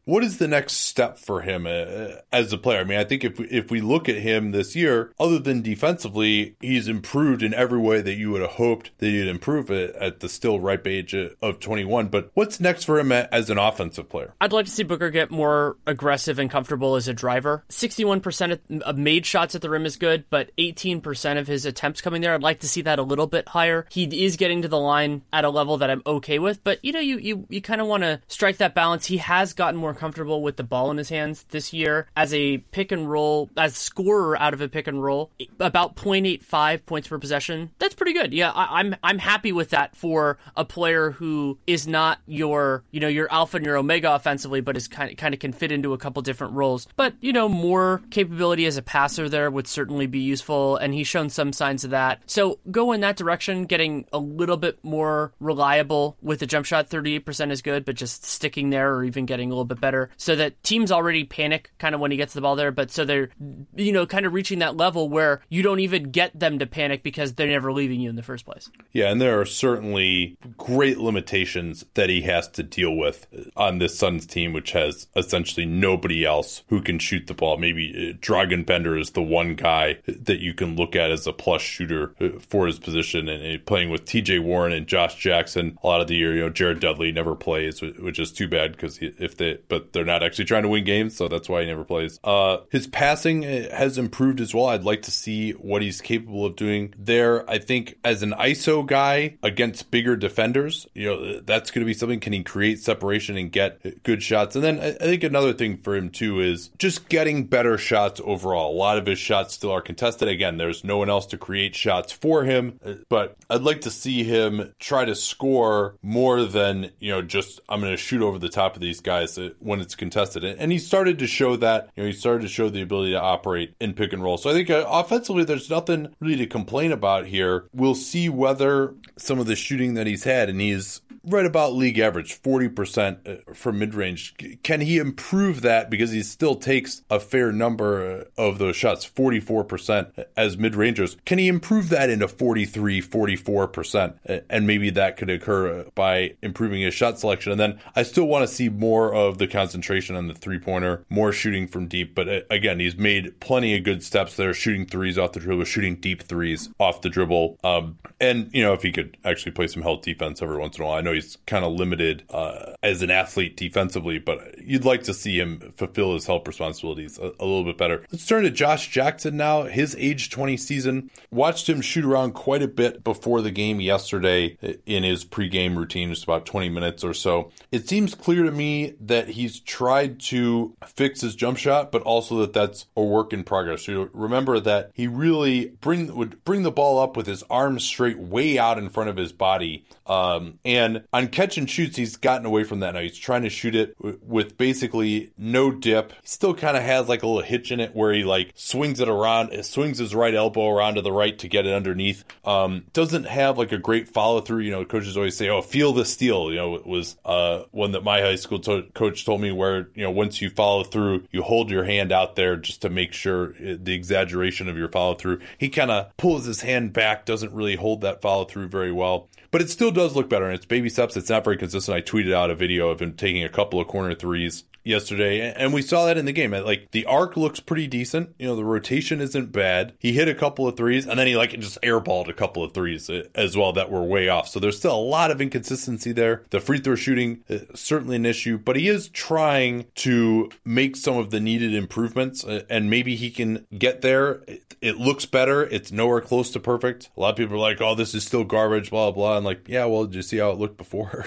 what is the next step for him uh, as a player? I mean, I think if we, if we look at him this year, other than defensively, he's improved in every way that you would have hoped that he'd improve it at the still ripe age of twenty-one. But what's next for him as an offensive player? I'd like to see Booker get more aggressive and comfortable as a driver. sixty-one percent of made shots at the rim is good, but eighteen percent of his attempts coming there, I'd like to see that a little bit higher. He is getting to the line at a level that I'm okay with, but you know, you you, you kind of want to strike that balance. He has gotten more comfortable with the ball in his hands this year as a pick and roll, as scorer out of a pick and roll, about zero point eight five points per possession. That's pretty good. Yeah, I, I'm I'm happy with that for a player who is not your, you know, your alpha and your omega offensively, but is kind of kind of can fit into a couple different roles. But, you know, more capability as a passer there would certainly be useful, and he's shown some signs of that. So go in that direction, getting a little bit more reliable with the jump shot. thirty-eight percent is good, but just sticking there or even getting a little bit better so that teams already panic kind of when he gets the ball there, but so they're, you know, kind of reaching that level where you don't even get them to panic because they're never leaving you in the first place. Yeah, and there are certainly great limitations that he has to deal with on this Suns team, which has essentially nobody else who can shoot the ball. Maybe Dragan Bender is the one guy that you can look at as a plus shooter for his position, and playing with T J Warren and Josh Jackson a lot of the year. You know, Jared Dudley never plays, which is too bad because if they, but they're not actually trying to win games, so that's why he never plays. Uh, his passing has improved as well. I'd like to see what he's capable of doing there. I think as an I S O guy against bigger defenders, you know, that's going to be something. Can he create separation and get good shots? And then I think another thing for him too is just getting better shots overall. A lot of his shots still are contested. Again, there's no one else to create shots for him, but I'd like to see him try to score more than, you know, just I'm going to shoot over the top of these guys when it's contested. And he started to show that, you know, he started to show the ability to operate in pick and roll. So I think uh, offensively, there's nothing really to complain about here. We'll see whether some of the shooting that he's had, and he's right about league average, forty percent from mid-range. Can he improve that? Because he still takes a fair number of those shots, forty-four percent as mid-rangers. Can he improve that into forty-three, forty-four percent? And maybe that could occur by improving his shot selection. And then I still want to see more of the concentration on the three-pointer, more shooting from deep. But again, he's made plenty of good steps there, shooting threes off the dribble, shooting deep threes off the dribble. Um, and, you know, if he could actually play some help defense every once in a while. I know he's kind of limited uh, as an athlete defensively, but you'd like to see him fulfill his help responsibilities a, a little bit better. Let's turn to Josh Jackson now. His age twenty season. Watched him shoot around quite a bit before the game yesterday in his pregame routine, just about twenty minutes or so. It seems clear to me that he's tried to fix his jump shot, but also that that's a work in progress. So remember that he really bring would bring the ball up with his arms straight way out in front of his body. Um, and on catch and shoots, he's gotten away from that now. He's trying to shoot it w- with basically no dip. He still kind of has like a little hitch in it where he like swings it around, swings his right elbow around to the right to get it underneath. Um, doesn't have like a great follow through. You know, coaches always say, oh, feel the steal. You know, it was uh, one that my high school to- coach told me where, you know, once you follow through, you hold your hand out there just to make sure the exaggeration of your follow through. He kind of pulls his hand back, doesn't really hold that follow through very well. But it still does look better, and it's baby steps. It's not very consistent. I tweeted out a video of him taking a couple of corner threes yesterday, and we saw that in the game. Like, the arc looks pretty decent. You know, the rotation isn't bad. He hit a couple of threes, and then he like just airballed a couple of threes as well that were way off. So there's still a lot of inconsistency there. The free throw shooting is certainly an issue, but he is trying to make some of the needed improvements, and maybe he can get there. It looks better. It's nowhere close to perfect. A lot of people are like, oh, this is still garbage, blah, blah. I'm like, yeah, well, did you see how it looked before?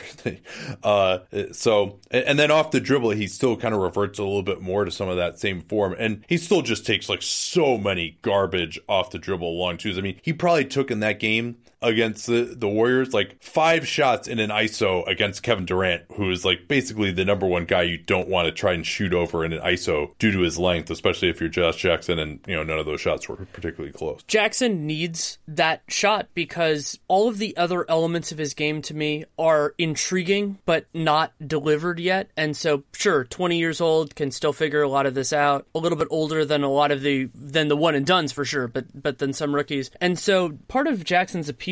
uh, so, and then off the dribble, he's still kind of reverts a little bit more to some of that same form. And he still just takes like so many garbage off the dribble long twos. I mean, he probably took in that game against the, the Warriors like five shots in an I S O against Kevin Durant, who is like basically the number one guy you don't want to try and shoot over in an I S O due to his length, especially if you're Josh Jackson, and, you know, none of those shots were particularly close. Jackson needs that shot because all of the other elements of his game to me are intriguing but not delivered yet. And so sure, twenty years old, can still figure a lot of this out. A little bit older than a lot of the than the one and dones for sure, but but than some rookies. And so part of Jackson's appeal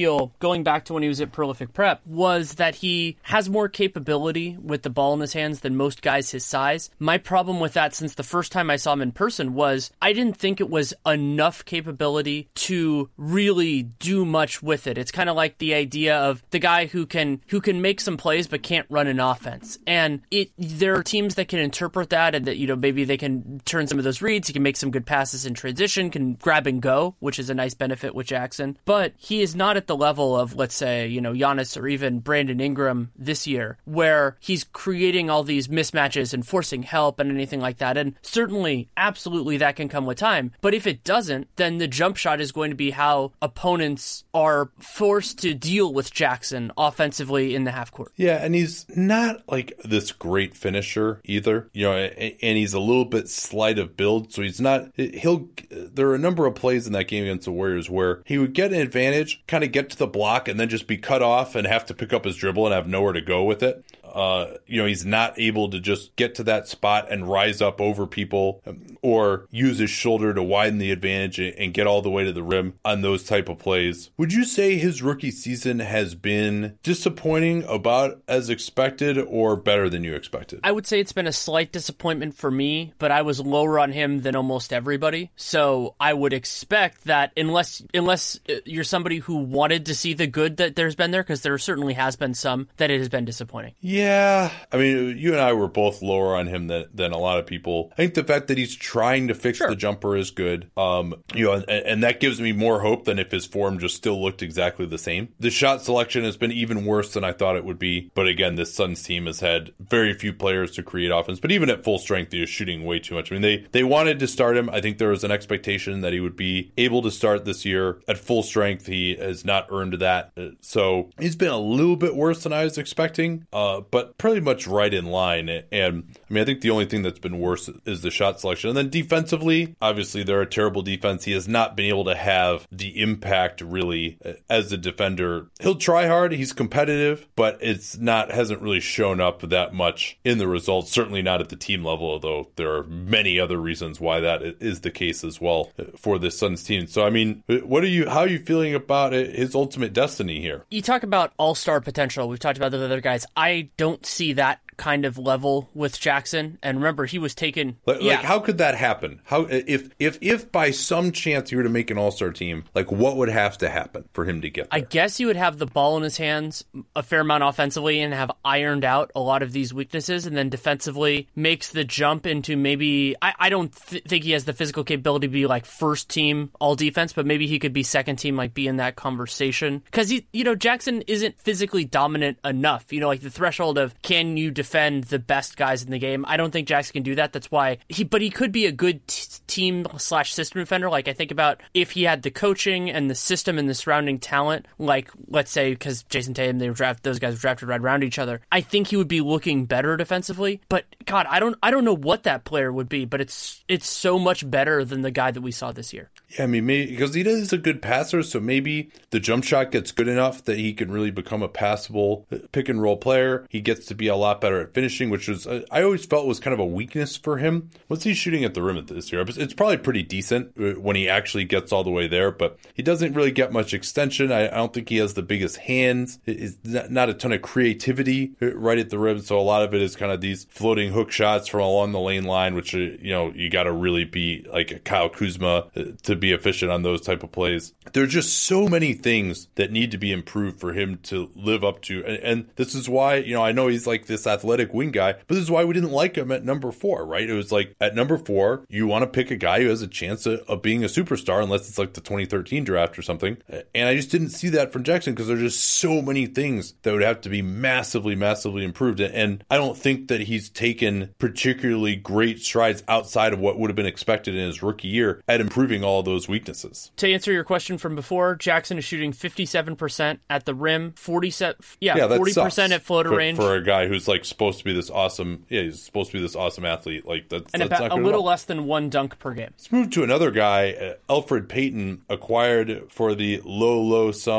feel, going back to when he was at Prolific Prep, was that he has more capability with the ball in his hands than most guys his size. My problem with that since the first time I saw him in person was I didn't think it was enough capability to really do much with it. It's kind of like the idea of the guy who can who can make some plays but can't run an offense. And it there are teams that can interpret that and that, you know, maybe they can turn some of those reads. He can make some good passes in transition, can grab and go, which is a nice benefit with Jackson. But he is not at the level of, let's say, you know, Giannis or even Brandon Ingram this year, where he's creating all these mismatches and forcing help and anything like that. And certainly, absolutely, that can come with time. But if it doesn't, then the jump shot is going to be how opponents are forced to deal with Jackson offensively in the half court. Yeah, and he's not like this great finisher either, you know, and he's a little bit slight of build, so he's not, he'll, there are a number of plays in that game against the Warriors where he would get an advantage, kind of get to the block, and then just be cut off and have to pick up his dribble and have nowhere to go with it. Uh, you know, he's not able to just get to that spot and rise up over people or use his shoulder to widen the advantage and get all the way to the rim on those type of plays. Would you say his rookie season has been disappointing, about as expected, or better than you expected? I would say it's been a slight disappointment for me, but I was lower on him than almost everybody. So I would expect that unless unless you're somebody who wanted to see the good that there's been there, because there certainly has been some, that it has been disappointing. Yeah. Yeah, I mean, you and I were both lower on him than, than a lot of people. I think the fact that he's trying to fix sure. the jumper is good. Um, you know, and, and that gives me more hope than if his form just still looked exactly the same. The shot selection has been even worse than I thought it would be. But again, this Suns team has had very few players to create offense. But even at full strength, he is shooting way too much. I mean, they, they wanted to start him. I think there was an expectation that he would be able to start this year at full strength. He has not earned that. So he's been a little bit worse than I was expecting. Uh, but pretty much right in line. And I mean, I think the only thing that's been worse is the shot selection. And then defensively, obviously they're a terrible defense. He has not been able to have the impact really as a defender. He'll try hard. He's competitive, but it's not, hasn't really shown up that much in the results. Certainly not at the team level, although there are many other reasons why that is the case as well for this Suns team. So, I mean, what are you, how are you feeling about his ultimate destiny here? You talk about all-star potential. We've talked about the other guys. I don't see that kind of level with Jackson. And remember, he was taken. Like, yeah. like how could that happen? How if if if by some chance he were to make an all-star team, like what would have to happen for him to get there? I guess he would have the ball in his hands a fair amount offensively and have ironed out a lot of these weaknesses, and then defensively makes the jump into maybe, I, I don't th- think he has the physical capability to be like first team all defense, but maybe he could be second team, like be in that conversation. Because he, you know, Jackson isn't physically dominant enough. You know, like the threshold of can you defend the best guys in the game? I don't think Jackson can do that. That's why he, but he could be a good t- team slash system defender. Like I think about if he had the coaching and the system and the surrounding talent, like let's say because Jason Tatum, they were drafted, those guys were drafted right around each other. I think he would be looking better defensively. But God, I don't, I don't know what that player would be. But it's, it's so much better than the guy that we saw this year. Yeah, I mean, maybe because he is a good passer, so maybe the jump shot gets good enough that he can really become a passable pick and roll player. He gets to be a lot better at finishing, which was I always felt was kind of a weakness for him. What's he shooting at the rim this year? It's probably pretty decent when he actually gets all the way there, but he doesn't really get much extension. I, I don't think he has the biggest hands. It's not a ton of creativity right at the rim, so a lot of it is kind of these floating hook shots from along the lane line, which you know you got to really be like a Kyle Kuzma to be efficient on those type of plays. There's just so many things that need to be improved for him to live up to, and, and this is why, you know, I know he's like this athletic wing guy, but this is why we didn't like him at number four, right? It was like at number four, you want to pick a guy who has a chance of, of being a superstar, unless it's like the twenty thirteen draft or something. And I just didn't see that from Jackson because there's just so many things that would have to be massively, massively improved. And I don't think that he's taken particularly great strides outside of what would have been expected in his rookie year at improving all those weaknesses. To answer your question from before, Jackson is shooting fifty-seven percent at the rim, forty-seven, yeah, yeah forty percent at floater for, range. For a guy who's like supposed to be this awesome, yeah, he's supposed to be this awesome athlete. Like that's, and that's about not a good little less than one dunk per game. Let's move to another guy, uh, Elfrid Payton, acquired for the low, low sum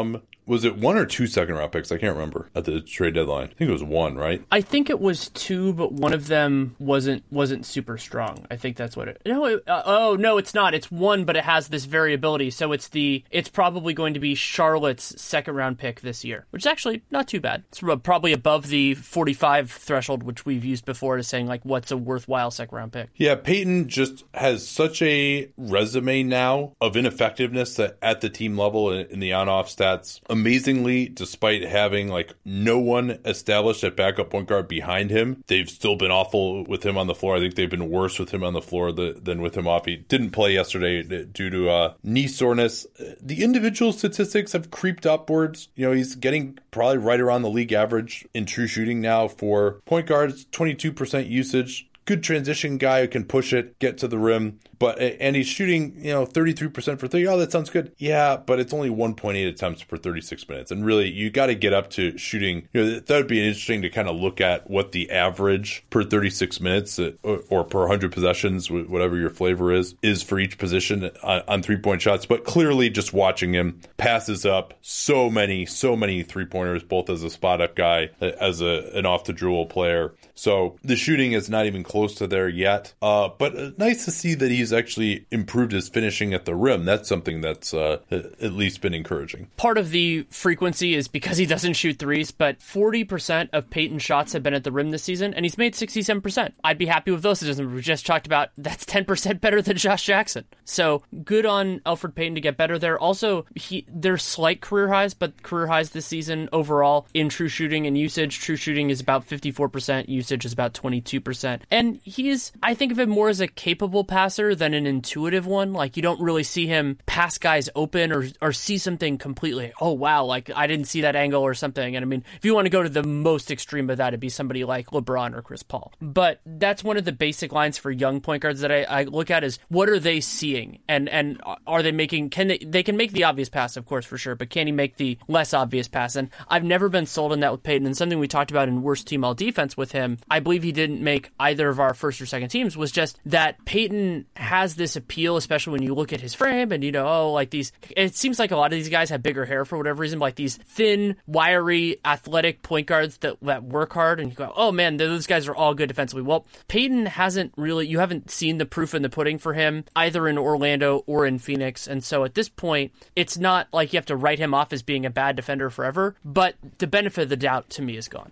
was it one or two second round picks? I can't remember at the trade deadline. I think it was one, right? I think it was two, but one of them wasn't wasn't super strong. I think that's what it. No, it, uh, oh no, it's not. It's one, but it has this variability. So it's the it's probably going to be Charlotte's second round pick this year, which is actually not too bad. It's probably above the forty-five threshold, which we've used before to saying like what's a worthwhile second round pick. Yeah, Peyton just has such a resume now of ineffectiveness that at the team level in the on-off stats, amazingly, despite having like no one established at backup point guard behind him, they've still been awful with him on the floor. I think they've been worse with him on the floor the, than with him off. He didn't play yesterday due to uh, knee soreness. The individual statistics have creeped upwards. You know, he's getting probably right around the league average in true shooting now for point guards, twenty-two percent usage. Good transition guy who can push it, get to the rim. But and he's shooting, you know, thirty-three percent for three. Oh, that sounds good. Yeah, but it's only one point eight attempts per thirty-six minutes. And really, you got to get up to shooting. You know, that would be interesting to kind of look at what the average per thirty-six minutes or, or per one hundred possessions, whatever your flavor is, is for each position on, on three-point shots. But clearly, just watching him passes up so many, so many three-pointers, both as a spot-up guy, as a an off-the-dribble player. So the shooting is not even close to there yet. Uh, but nice to see that he's actually improved his finishing at the rim. That's something that's uh, at least been encouraging. Part of the frequency is because he doesn't shoot threes, but forty percent of Peyton's shots have been at the rim this season, and he's made sixty-seven percent. I'd be happy with those statistics. We just talked about that's ten percent better than Josh Jackson. So good on Elfrid Payton to get better there. Also, he they're slight career highs, but career highs this season overall in true shooting and usage. True shooting is about fifty-four percent, usage is about twenty-two percent. And he's, I think of him more as a capable passer than an intuitive one. Like, you don't really see him pass guys open or or see something completely, oh wow, like I didn't see that angle or something. And I mean, if you want to go to the most extreme of that, it'd be somebody like LeBron or Chris Paul. But that's one of the basic lines for young point guards that I, I look at is what are they seeing? And and are they making, can they, they can make the obvious pass, of course, for sure, but can he make the less obvious pass? And I've never been sold on that with Peyton, and something we talked about in Worst Team All Defense with him, I believe he didn't make either of our first or second teams, was just that Peyton has this appeal, especially when you look at his frame and, you know, oh, like these, it seems like a lot of these guys have bigger hair for whatever reason, like these thin, wiry, athletic point guards that, that work hard, and you go, oh man, those guys are all good defensively. Well, Peyton hasn't really, you haven't seen the proof in the pudding for him, either in Orlando or in Phoenix, and so at this point, it's not like you have to write him off as being a bad defender forever, but the benefit of the doubt to me is gone.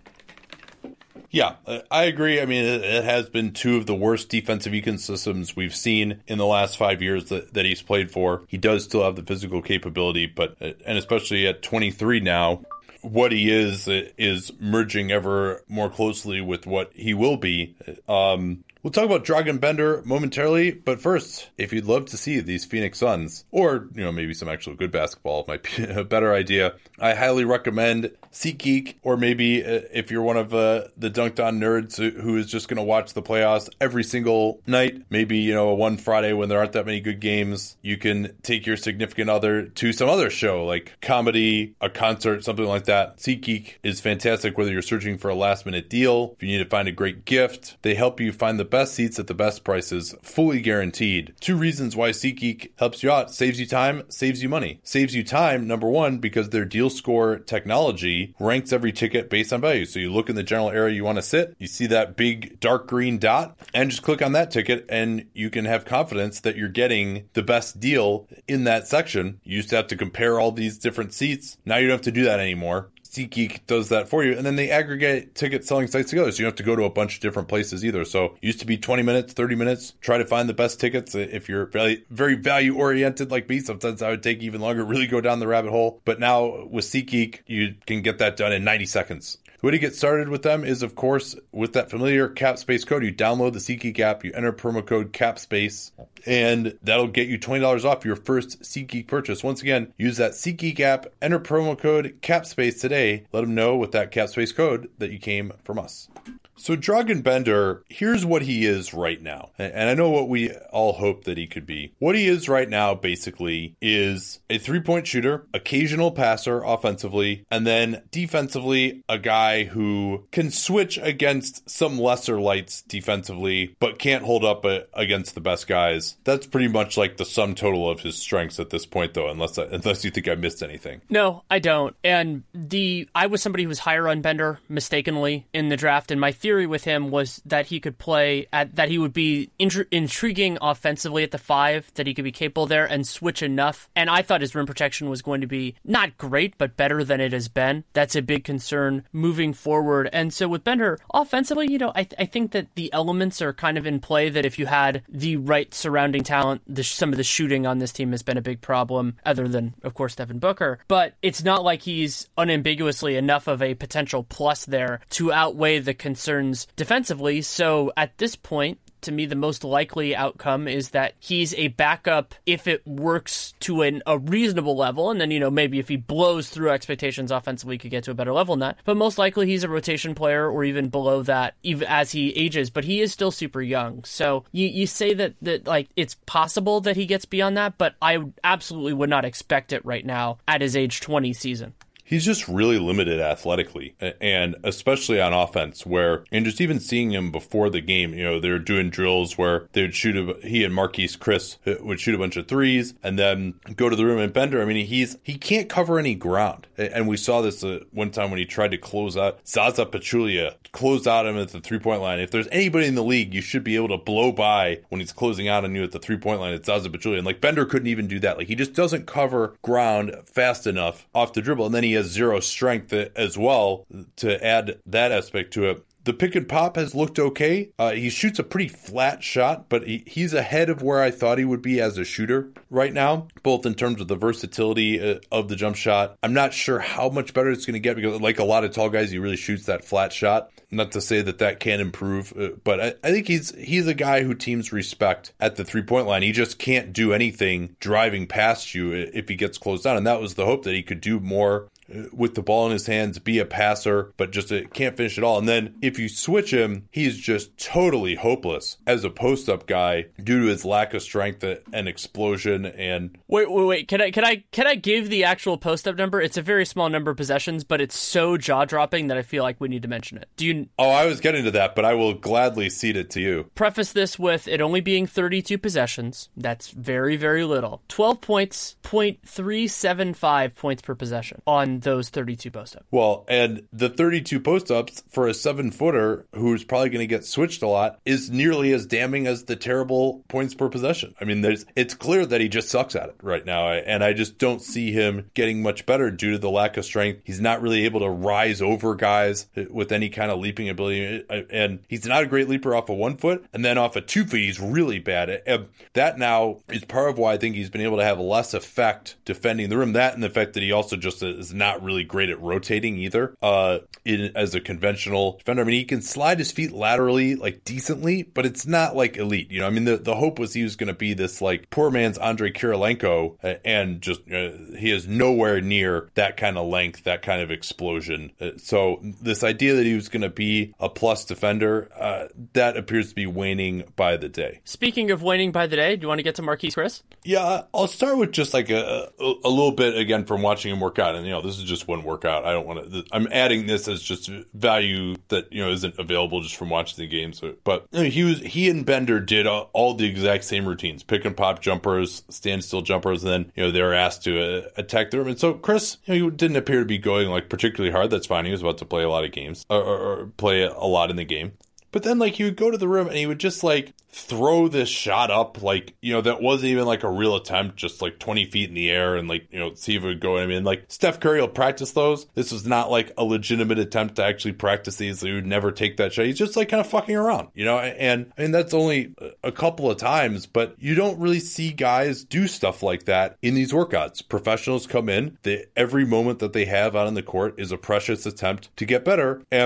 Yeah, I agree. I mean, it has been two of the worst defensive ecosystems we've seen in the last five years that, that he's played for. He does still have the physical capability, but, and especially at twenty-three now, what he is, is merging ever more closely with what he will be. Um, We'll talk about Dragan Bender momentarily, but first, if you'd love to see these Phoenix Suns, or, you know, maybe some actual good basketball might be a better idea, I highly recommend SeatGeek, or maybe uh, if you're one of uh, the Dunked On nerds who, who is just going to watch the playoffs every single night, maybe, you know, one Friday when there aren't that many good games, you can take your significant other to some other show, like comedy, a concert, something like that. SeatGeek is fantastic whether you're searching for a last-minute deal, if you need to find a great gift. They help you find the best seats at the best prices, fully guaranteed. Two reasons why SeatGeek helps you out. Saves you time, saves you money. Saves you time, number one, because their deal score technology ranks every ticket based on value. So you look in the general area you want to sit, you see that big dark green dot, and just click on that ticket, and you can have confidence that you're getting the best deal in that section. You used to have to compare all these different seats. Now you don't have to do that anymore. SeatGeek does that for you, and then they aggregate ticket selling sites together, so you don't have to go to a bunch of different places either. So it used to be twenty minutes, thirty minutes, try to find the best tickets. If you're very, very value oriented like me, sometimes I would take even longer, really go down the rabbit hole. But now with SeatGeek, you can get that done in ninety seconds. The way to get started with them is, of course, with that familiar CapSpace code. You download the SeatGeek app, you enter promo code CapSpace, and that'll get you twenty dollars off your first SeatGeek purchase. Once again, use that SeatGeek app, enter promo code CapSpace today. Let them know with that CapSpace code that you came from us. So Dragan Bender, here's what he is right now. And I know what we all hope that he could be. What he is right now, basically, is a three-point shooter, occasional passer offensively, and then defensively, a guy who can switch against some lesser lights defensively, but can't hold up against the best guys. That's pretty much like the sum total of his strengths at this point, though, unless unless you think I missed anything. No, I don't. And the I was somebody who was higher on Bender mistakenly in the draft, and my theory with him was that he could play at that he would be intri- intriguing offensively at the five, that he could be capable there and switch enough. And I thought his rim protection was going to be not great, but better than it has been. That's a big concern moving forward. And so with Bender, offensively, you know, I, th- I think that the elements are kind of in play, that if you had the right surrounding talent, the, some of the shooting on this team has been a big problem, other than, of course, Devin Booker. But it's not like he's unambiguously enough of a potential plus there to outweigh the concerns defensively. So at this point, to me, the most likely outcome is that he's a backup if it works to an, a reasonable level. And then, you know, maybe if he blows through expectations offensively, he could get to a better level than that. But most likely he's a rotation player or even below that even as he ages. But he is still super young. So you, you say that, that like it's possible that he gets beyond that, but I absolutely would not expect it right now at his age twenty season. He's just really limited athletically, and especially on offense, where, and just even seeing him before the game, you know, they're doing drills where they would shoot, a, he and Marquise Chris would shoot a bunch of threes and then go to the rim. And Bender, I mean, he's, he can't cover any ground. And we saw this uh, one time when he tried to close out Zaza Pachulia, closed out him at the three point line. If there's anybody in the league, you should be able to blow by when he's closing out on you at the three point line. It's Zaza Pachulia. And like Bender couldn't even do that. Like he just doesn't cover ground fast enough off the dribble. And then he has zero strength as well to add that aspect to it. The pick and pop has looked okay. Uh, he shoots a pretty flat shot, but he, he's ahead of where I thought he would be as a shooter right now, both in terms of the versatility uh, of the jump shot. I'm not sure how much better it's going to get because, like a lot of tall guys, he really shoots that flat shot. Not to say that that can improve, uh, but I, I think he's he's a guy who teams respect at the three-point line. He just can't do anything driving past you if he gets closed down, and that was the hope, that he could do more with the ball in his hands, be a passer, but just uh, can't finish it all. And then if you switch him, he's just totally hopeless as a post-up guy due to his lack of strength and explosion. And wait, wait, wait. Can I can I can I give the actual post-up number? It's a very small number of possessions, but it's so jaw-dropping that I feel like we need to mention it. Do you? Oh, I was getting to that, but I will gladly cede it to you. Preface this with it only being thirty-two possessions. That's very, very little. twelve points, zero point three seven five points per possession on those thirty-two post-ups. Well, and the thirty-two post-ups for a seven-footer who's probably going to get switched a lot is nearly as damning as the terrible points per possession. I mean, there's it's clear that he just sucks at it right now, and I just don't see him getting much better due to the lack of strength. He's not really able to rise over guys with any kind of leaping ability, and he's not a great leaper off of one foot, and then off of two feet, he's really bad. And that now is part of why I think he's been able to have less effect defending the rim. That and the fact that he also just is not really great at rotating either uh in as a conventional defender. I mean, he can slide his feet laterally like decently, but it's not like elite, you know. I mean, the, the hope was he was going to be this like poor man's Andrei Kirilenko, uh, and just uh, he is nowhere near that kind of length, that kind of explosion. Uh, so this idea that he was going to be a plus defender, uh, that appears to be waning by the day. Speaking of waning by the day, do you want to get to Marquise Chris? Yeah, I'll start with just like a, a, a little bit again from watching him work out. And, you know, this is just one workout. I don't want to, I'm adding this as just value that, you know, isn't available just from watching the game. So, but you know, he was, he and Bender did all, all the exact same routines, pick and pop jumpers, standstill jumpers. And then, you know, they were asked to uh, attack the rim. And so Chris, you know, he didn't appear to be going like particularly hard. That's fine. He was about to play a lot of games or, or, or play a lot in the game. But then, like, he would go to the rim and he would just, like, throw this shot up, like, you know, that wasn't even, like, a real attempt, just, like, twenty feet in the air and, like, you know, see if it would go. I mean, like, Steph Curry will practice those. This was not, like, a legitimate attempt to actually practice these. He would never take that shot. He's just, like, kind of fucking around, you know? And, I mean, that's only a couple of times, but you don't really see guys do stuff like that in these workouts. Professionals come in, they, every moment that they have out on the court is a precious attempt to get better. And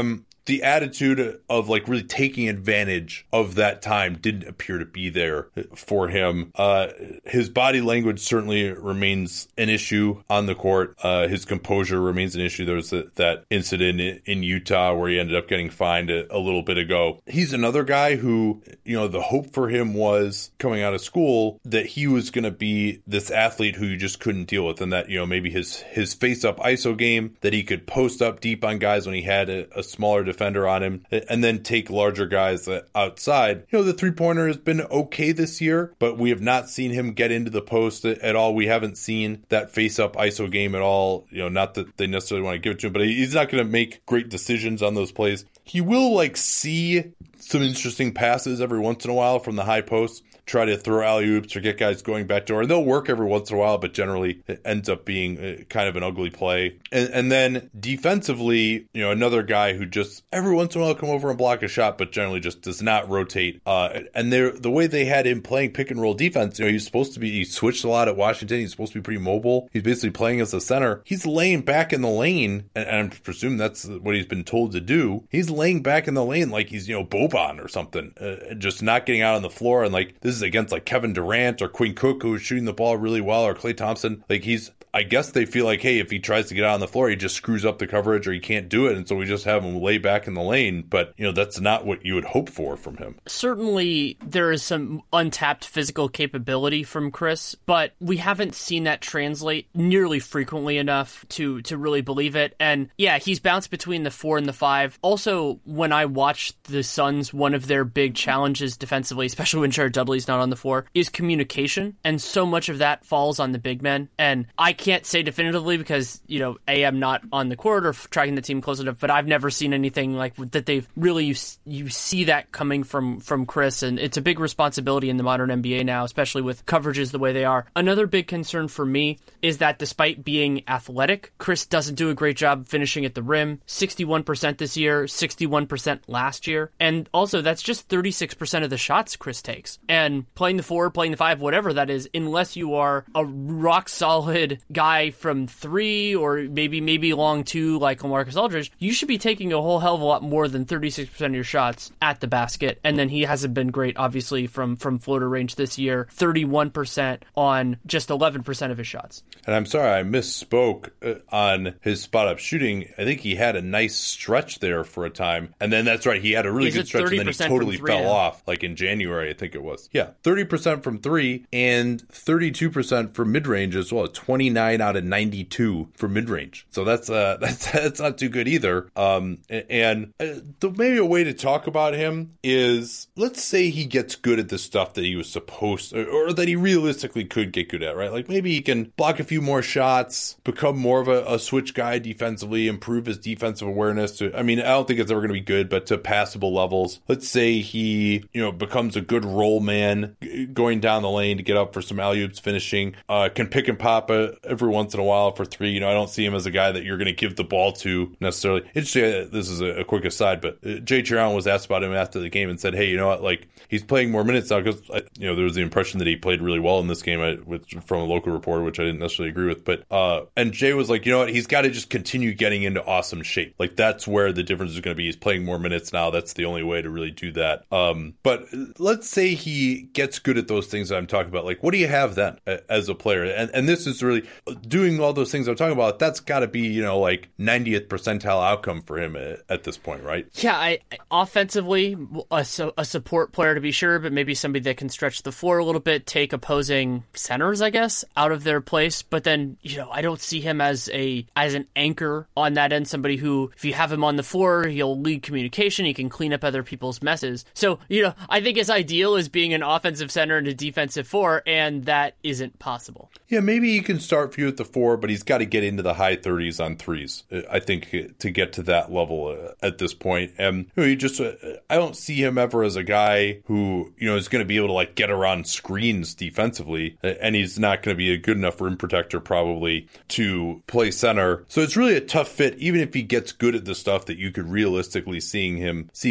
the attitude of like really taking advantage of that time didn't appear to be there for him. Uh, his body language certainly remains an issue on the court. Uh, his composure remains an issue. There was a, that incident in, in Utah where he ended up getting fined a, a little bit ago. He's another guy who, you know, the hope for him was coming out of school that he was going to be this athlete who you just couldn't deal with, and that, you know, maybe his, his face-up I S O game, that he could post up deep on guys when he had a, a smaller defender on him, and then take larger guys outside. You know, the three-pointer has been okay this year, but we have not seen him get into the post at all. We haven't seen that face-up I S O game at all. You know, not that they necessarily want to give it to him, but he's not going to make great decisions on those plays. He will, like, see some interesting passes every once in a while from the high post, try to throw alley-oops or get guys going back door. And they'll work every once in a while, but generally it ends up being kind of an ugly play. And, and then defensively, you know, another guy who just every once in a while come over and block a shot, but generally just does not rotate. Uh, and the way they had him playing pick and roll defense, you know, he's supposed to be, he switched a lot at Washington. He's supposed to be pretty mobile. He's basically playing as a center. He's laying back in the lane, and, and I presume that's what he's been told to do. He's laying back in the lane like he's, you know, Boban or something, uh, just not getting out on the floor. And like, this is against like Kevin Durant or Quinn Cook, who's shooting the ball really well, or Klay Thompson. Like, he's, I guess they feel like, hey, if he tries to get out on the floor, he just screws up the coverage or he can't do it. And so we just have him lay back in the lane. But, you know, that's not what you would hope for from him. Certainly there is some untapped physical capability from Chris, but we haven't seen that translate nearly frequently enough to, to really believe it. And yeah, he's bounced between the four and the five. Also, when I watched the Suns, one of their big challenges defensively, especially when Jared Dudley's not on the floor, is communication. And so much of that falls on the big men. And I can't say definitively because, you know, A, I'm not on the court or tracking the team close enough, but I've never seen anything like that. They've really, you, you see that coming from, from Chris, and it's a big responsibility in the modern N B A now, especially with coverages the way they are. Another big concern for me is that despite being athletic, Chris doesn't do a great job finishing at the rim. sixty-one percent this year, sixty-one percent last year. And also, that's just thirty-six percent of the shots Chris takes. And playing the four, playing the five, whatever that is, unless you are a rock solid guy from three or maybe maybe long two like LaMarcus Aldridge, you should be taking a whole hell of a lot more than thirty-six percent of your shots at the basket. And then he hasn't been great, obviously, from, from floater range this year. thirty-one percent on just eleven percent of his shots. And I'm sorry, I misspoke on his spot-up shooting. I think he had a nice stretch there for a time. And then that's right, he had a really He's good stretch, and then he totally fell now. off, like in January, I think it was. Yeah, thirty percent from three and thirty-two percent for mid-range as well. twenty-nine out of ninety-two for mid-range. So that's uh, that's that's not too good either. Um, and uh, the, maybe a way to talk about him is, let's say he gets good at the stuff that he was supposed to, or, or that he realistically could get good at, right? Like maybe he can block a few more shots, become more of a, a switch guy defensively, improve his defensive awareness to, I mean, I don't think it's ever going to be good, but to passable levels. Let's say he, you know, becomes a good roll man, going down the lane to get up for some alley-oops, finishing, uh, can pick and pop uh, every once in a while for three. You know, I don't see him as a guy that you're going to give the ball to necessarily. Interesting, uh, this is a, a quick aside, but uh, Jay Chiron was asked about him after the game and said, hey, you know what, like, he's playing more minutes now because, you know, there was the impression that he played really well in this game I, with, from a local reporter, which I didn't necessarily agree with. But, uh, and Jay was like, you know what, he's got to just continue getting into awesome shape. Like, that's where the difference is going to be. He's playing more minutes now. That's the only way to really do that. Um, but let's say he gets good at those things that I'm talking about. Like, what do you have then as a player? And, and this is really doing all those things I'm talking about. That's got to be, you know, like ninetieth percentile outcome for him at, at this point, right? Yeah, I, offensively, a, a support player to be sure, but maybe somebody that can stretch the floor a little bit, take opposing centers, I guess, out of their place. But then, you know, I don't see him as a as an anchor on that end, somebody who, if you have him on the floor, he'll lead communication, he can clean up other people's messes. So, you know, I think his ideal is being an offensive center and a defensive four, and that isn't possible. Yeah, maybe he can start for you at the four, but he's got to get into the high thirties on threes, I think, to get to that level uh, at this point. And you know, you just, uh, I don't see him ever as a guy who, you know, is going to be able to like get around screens defensively, and he's not going to be a good enough rim protector probably to play center. So it's really a tough fit, even if he gets good at the stuff that you could realistically seeing him see him get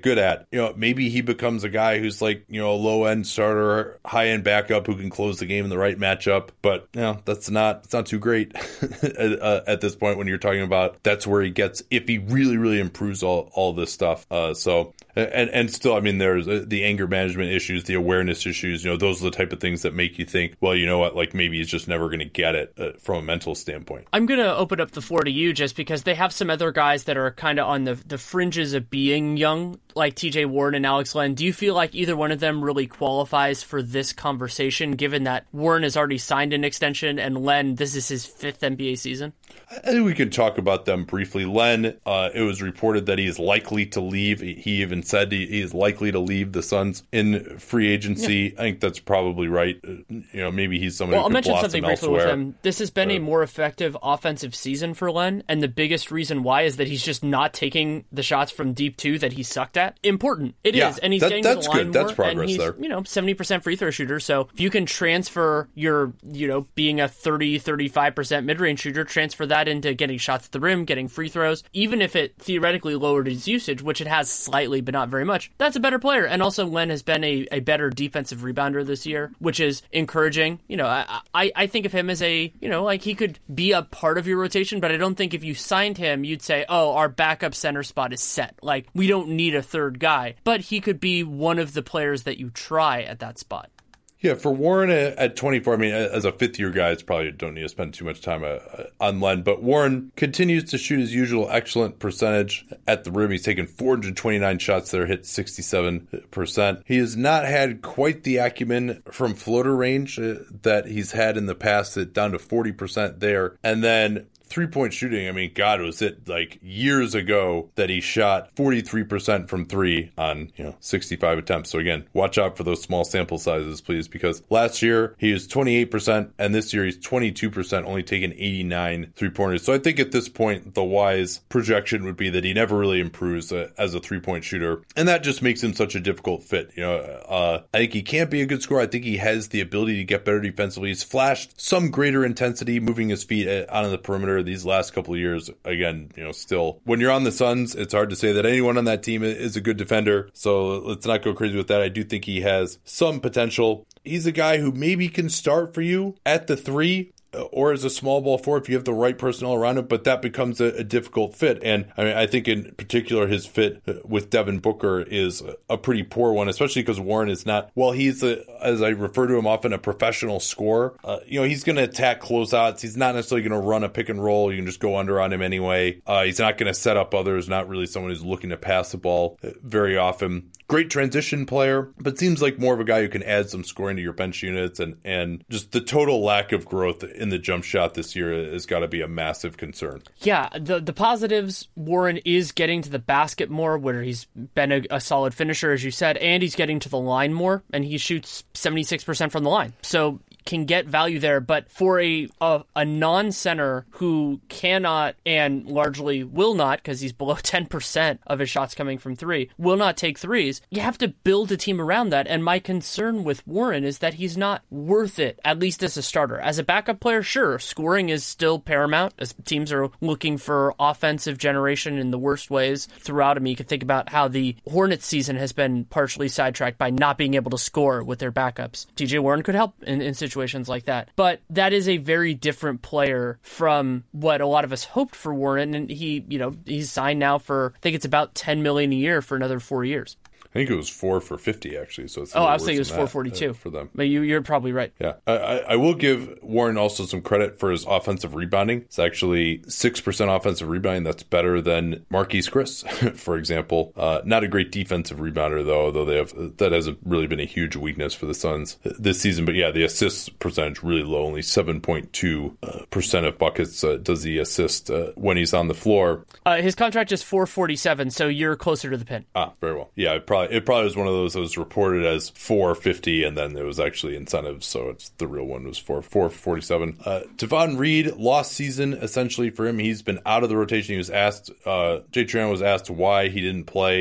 good at, you know, maybe he becomes a guy who's like, you know, a low-end starter, high-end backup who can close the game in the right matchup. But, you know, that's not, it's not too great at, uh, at this point when you're talking about that's where he gets, if he really, really improves all, all this stuff. Uh, so, and, and still, I mean, there's the anger management issues, the awareness issues, you know, those are the type of things that make you think, well, you know what, like maybe he's just never going to get it uh, from a mental standpoint. I'm going to open up the floor to you just because they have some other guys that are kind of on the, the fringes of being young, like T J Warren and Alex Len. Do you feel like either one of them really qualifies for this conversation, given that Warren has already signed an extension and Len, this is his fifth N B A season? I think we can talk about them briefly. Len, uh, it was reported that he is likely to leave. He even said he, he is likely to leave the Suns in free agency. Yeah. I think that's probably right. You know, maybe he's someone well, who I'll could mention something briefly elsewhere. with him. This has been uh, a more effective offensive season for Len, and the biggest reason why is that he's just not taking the shots from deep two that he sucked at. Important. It yeah, is, and he's that, getting to the that's line good. more. That's progress and he's, there. You know, seventy percent free throw shooter. So if you can transfer your, you know, being a thirty, thirty-five percent mid-range shooter, transfer that into getting shots at the rim, getting free throws, even if it theoretically lowered his usage, which it has slightly, but not very much, that's a better player. And also Len has been a, a better defensive rebounder this year, which is encouraging. You know, I, I I think of him as a, you know, like he could be a part of your rotation, but I don't think if you signed him, you'd say, oh, our backup center spot is set. Like, we don't need a third guy. But he could be one of the players that you try at that spot. Yeah, for Warren at twenty-four, I mean, as a fifth-year guy, it's probably don't need to spend too much time uh, on Len. But Warren continues to shoot his usual excellent percentage at the rim. He's taken four hundred twenty-nine shots that are hit sixty-seven percent. He has not had quite the acumen from floater range uh, that he's had in the past, it down to forty percent there. And then three-point shooting, I mean, God, was it like years ago that he shot forty-three percent from three on, you know, sixty-five attempts. So again, watch out for those small sample sizes, please, because last year he was twenty-eight percent and this year he's twenty-two percent, only taking eighty-nine three-pointers. So I think at this point, the wise projection would be that he never really improves uh, as a three-point shooter. And that just makes him such a difficult fit. You know, uh, I think he can't be a good scorer. I think he has the ability to get better defensively. He's flashed some greater intensity, moving his feet out of the perimeter these last couple of years. Again, you know, still, when you're on the Suns, it's hard to say that anyone on that team is a good defender. So let's not go crazy with that. I do think he has some potential. He's a guy who maybe can start for you at the three, or as a small ball four if you have the right personnel around him, but that becomes a, a difficult fit. And I mean, I think in particular his fit with Devin Booker is a pretty poor one, especially because Warren is not, well, he's, a, as I refer to him often, a professional scorer. Uh, you know, he's going to attack closeouts. He's not necessarily going to run a pick and roll. You can just go under on him anyway. Uh, he's not going to set up others, not really someone who's looking to pass the ball very often. Great transition player, but seems like more of a guy who can add some scoring to your bench units, and, and just the total lack of growth in the jump shot this year has got to be a massive concern. Yeah, the the positives, Warren is getting to the basket more, where he's been a, a solid finisher, as you said, and he's getting to the line more, and he shoots seventy-six percent from the line. So can get value there, but for a a, a non-center who cannot and largely will not, because he's below ten percent of his shots coming from three, will not take threes, you have to build a team around that. And my concern with Warren is that he's not worth it, at least as a starter. As a backup player, sure, scoring is still paramount, as teams are looking for offensive generation in the worst ways throughout. I mean, you can think about how the Hornets season has been partially sidetracked by not being able to score with their backups. T J Warren could help in, in situations situations like that. But that is a very different player from what a lot of us hoped for Warren. And he, you know, he's signed now for, I think it's about ten million dollars a year for another four years. I think it was four for fifty, actually. So it's oh, I was thinking it was four forty-two uh, for them. But you, you're probably right. Yeah, I, I will give Warren also some credit for his offensive rebounding. It's actually six percent offensive rebounding. That's better than Marquise Chris, for example. Uh, not a great defensive rebounder though, though they have that has really been a huge weakness for the Suns this season. But yeah, the assist percentage really low. Only seven point two percent of buckets uh, does he assist uh, when he's on the floor. Uh, his contract is four forty-seven, so you're closer to the pin. Ah, very well. Yeah, it probably it probably was one of those that was reported as four fifty, and then there was actually incentives, so it's the real one was for four forty-seven. Uh, Tavon Reed, lost season essentially for him. He's been out of the rotation. He was asked, uh, Jay Triano was asked why he didn't play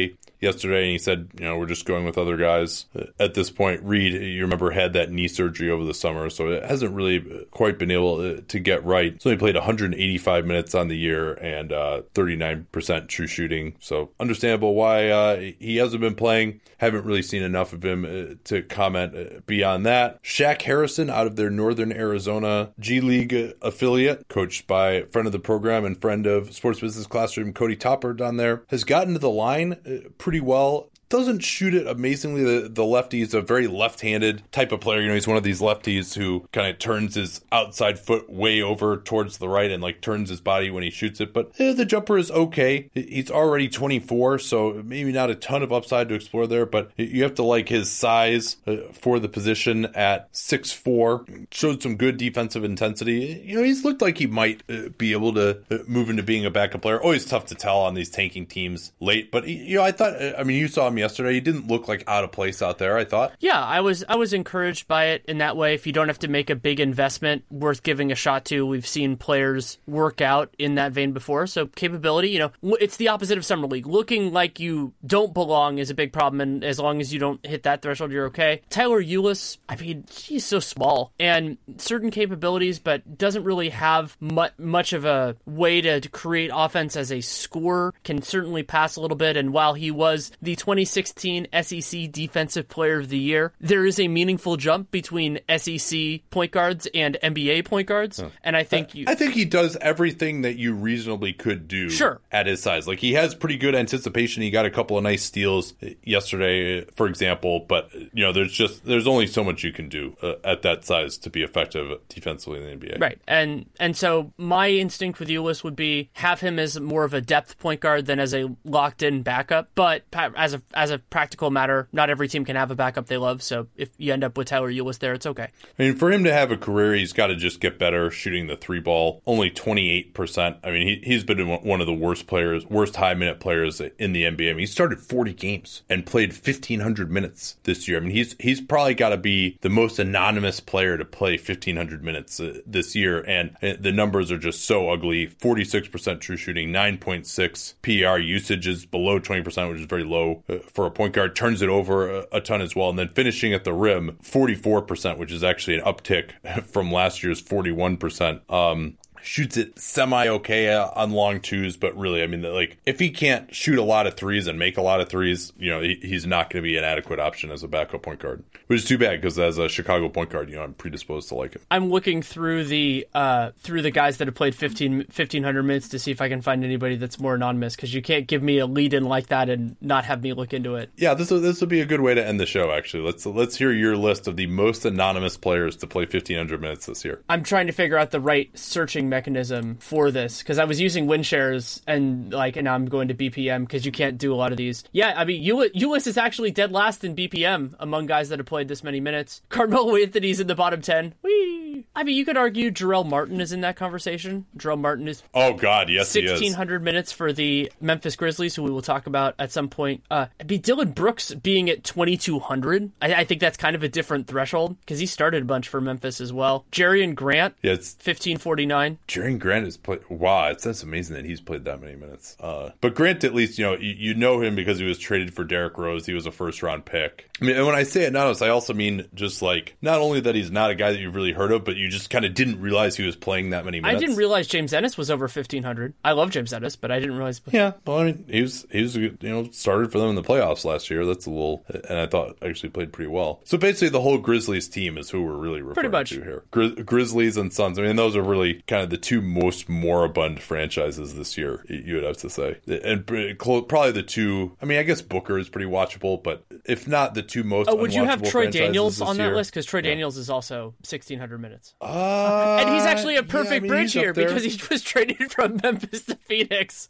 yesterday, and he said, you know, we're just going with other guys. At this point, Reed, you remember, had that knee surgery over the summer, so it hasn't really quite been able to get right. So he played one hundred eighty-five minutes on the year and uh, thirty-nine percent true shooting. So understandable why uh, he hasn't been playing. Haven't really seen enough of him uh, to comment beyond that. Shaq Harrison out of their Northern Arizona G League affiliate, coached by friend of the program and friend of Sports Business Classroom Cody Topper down there, has gotten to the line uh, pretty well. Doesn't shoot it amazingly. The, the lefty is a very left-handed type of player. You know, he's one of these lefties who kind of turns his outside foot way over towards the right and like turns his body when he shoots it. But eh, the jumper is okay. He's already twenty-four, so maybe not a ton of upside to explore there. But you have to like his size uh, for the position at six foot four. Showed some good defensive intensity. You know, he's looked like he might uh, be able to uh, move into being a backup player. Always tough to tell on these tanking teams late. But, you know, I thought, I mean, you saw him yesterday. He didn't look like out of place out there, I thought. Yeah, I was I was encouraged by it in that way. If you don't have to make a big investment, worth giving a shot to. We've seen players work out in that vein before. So capability, you know, it's the opposite of Summer League. Looking like you don't belong is a big problem, and as long as you don't hit that threshold, you're okay. Tyler Ulis, I mean, he's so small and certain capabilities, but doesn't really have mu- much of a way to, to create offense as a scorer. Can certainly pass a little bit, and while he was the twenty sixteen S E C Defensive Player of the Year, there is a meaningful jump between S E C point guards and N B A point guards, huh. and I think you... I think he does everything that you reasonably could do sure. at his size. Like, he has pretty good anticipation. He got a couple of nice steals yesterday, for example, but, you know, there's just, there's only so much you can do uh, at that size to be effective defensively in the N B A. Right, and and so my instinct with Ulis would be have him as more of a depth point guard than as a locked-in backup, but as a as a practical matter, not every team can have a backup they love, so if you end up with Tyler Ulis there, it's okay. I mean, for him to have a career, he's got to just get better shooting the three ball. Only twenty-eight percent. I mean, he, he's been one of the worst players, worst high-minute players in the N B A. I mean, he started forty games and played fifteen hundred minutes this year. I mean, he's he's probably got to be the most anonymous player to play fifteen hundred minutes uh, this year, and uh, the numbers are just so ugly. forty-six percent true shooting, nine point six P R usage is below twenty percent, which is very low uh, for a point guard. Turns it over a, a ton as well, and then finishing at the rim, forty-four percent, which is actually an uptick from last year's forty-one percent. Um, shoots it semi-okay on long twos, but really, I mean, like, if he can't shoot a lot of threes and make a lot of threes, you know, he, he's not going to be an adequate option as a backup point guard, which is too bad, because as a Chicago point guard, you know, I'm predisposed to like him. I'm looking through the uh, through the guys that have played fifteen, fifteen hundred minutes to see if I can find anybody that's more anonymous, because you can't give me a lead-in like that and not have me look into it. Yeah, this will, this will be a good way to end the show, actually. Let's let's hear your list of the most anonymous players to play fifteen hundred minutes this year. I'm trying to figure out the right searching mechanism for this, because I was using WinShares and like, and now I'm going to B P M because you can't do a lot of these. Yeah, I mean, Ulis is actually dead last in B P M among guys that have played this many minutes. Carmelo Anthony's in the bottom ten. Whee! I mean, you could argue Jarrell Martin is in that conversation. Jarrell Martin is oh god, yes, sixteen hundred minutes for the Memphis Grizzlies, who we will talk about at some point. Uh, I mean, Dylan Brooks being at twenty-two hundred, I, I think that's kind of a different threshold because he started a bunch for Memphis as well. Jerian Grant, yeah, it's fifteen forty-nine. Jerian Grant has played. Wow, it's that's amazing that he's played that many minutes. Uh, but Grant, at least, you know, you, you know him because he was traded for Derrick Rose. He was a first round pick. I mean, and when I say anonymous, I also mean just like not only that he's not a guy that you've really heard of, but you just kind of didn't realize he was playing that many minutes. I didn't realize James Ennis was over fifteen hundred. I love James Ennis, but I didn't realize. Yeah, well, I mean, he was he was you know started for them in the playoffs last year. That's a little, and I thought actually played pretty well. So basically, the whole Grizzlies team is who we're really referring to here. Gri- Grizzlies and Suns. I mean, those are really kind of the two most moribund franchises this year, you would have to say, and probably the two. I mean, I guess Booker is pretty watchable, but if not the two most. Oh, would you have Troy Daniels on that year. list? Because Troy yeah. Daniels is also sixteen hundred minutes, uh, and he's actually a perfect yeah, I mean, bridge here because he was traded from Memphis to Phoenix.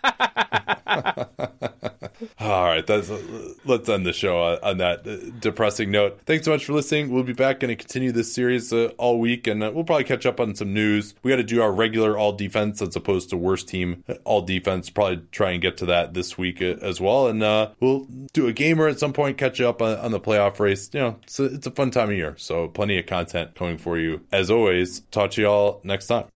All right, that's uh, let's end the show on, on that uh, depressing note. Thanks so much for listening. We'll be back and continue this series uh, all week, and uh, we'll probably catch up on some news. We got to do our regular all defense as opposed to worst team all defense. Probably try and get to that this week uh, as well, and uh, we'll do a gamer at some point. Catch up on, on the playoff race. You know, it's a, it's a fun time of year, so plenty of content coming for you. As always, talk to y'all next time.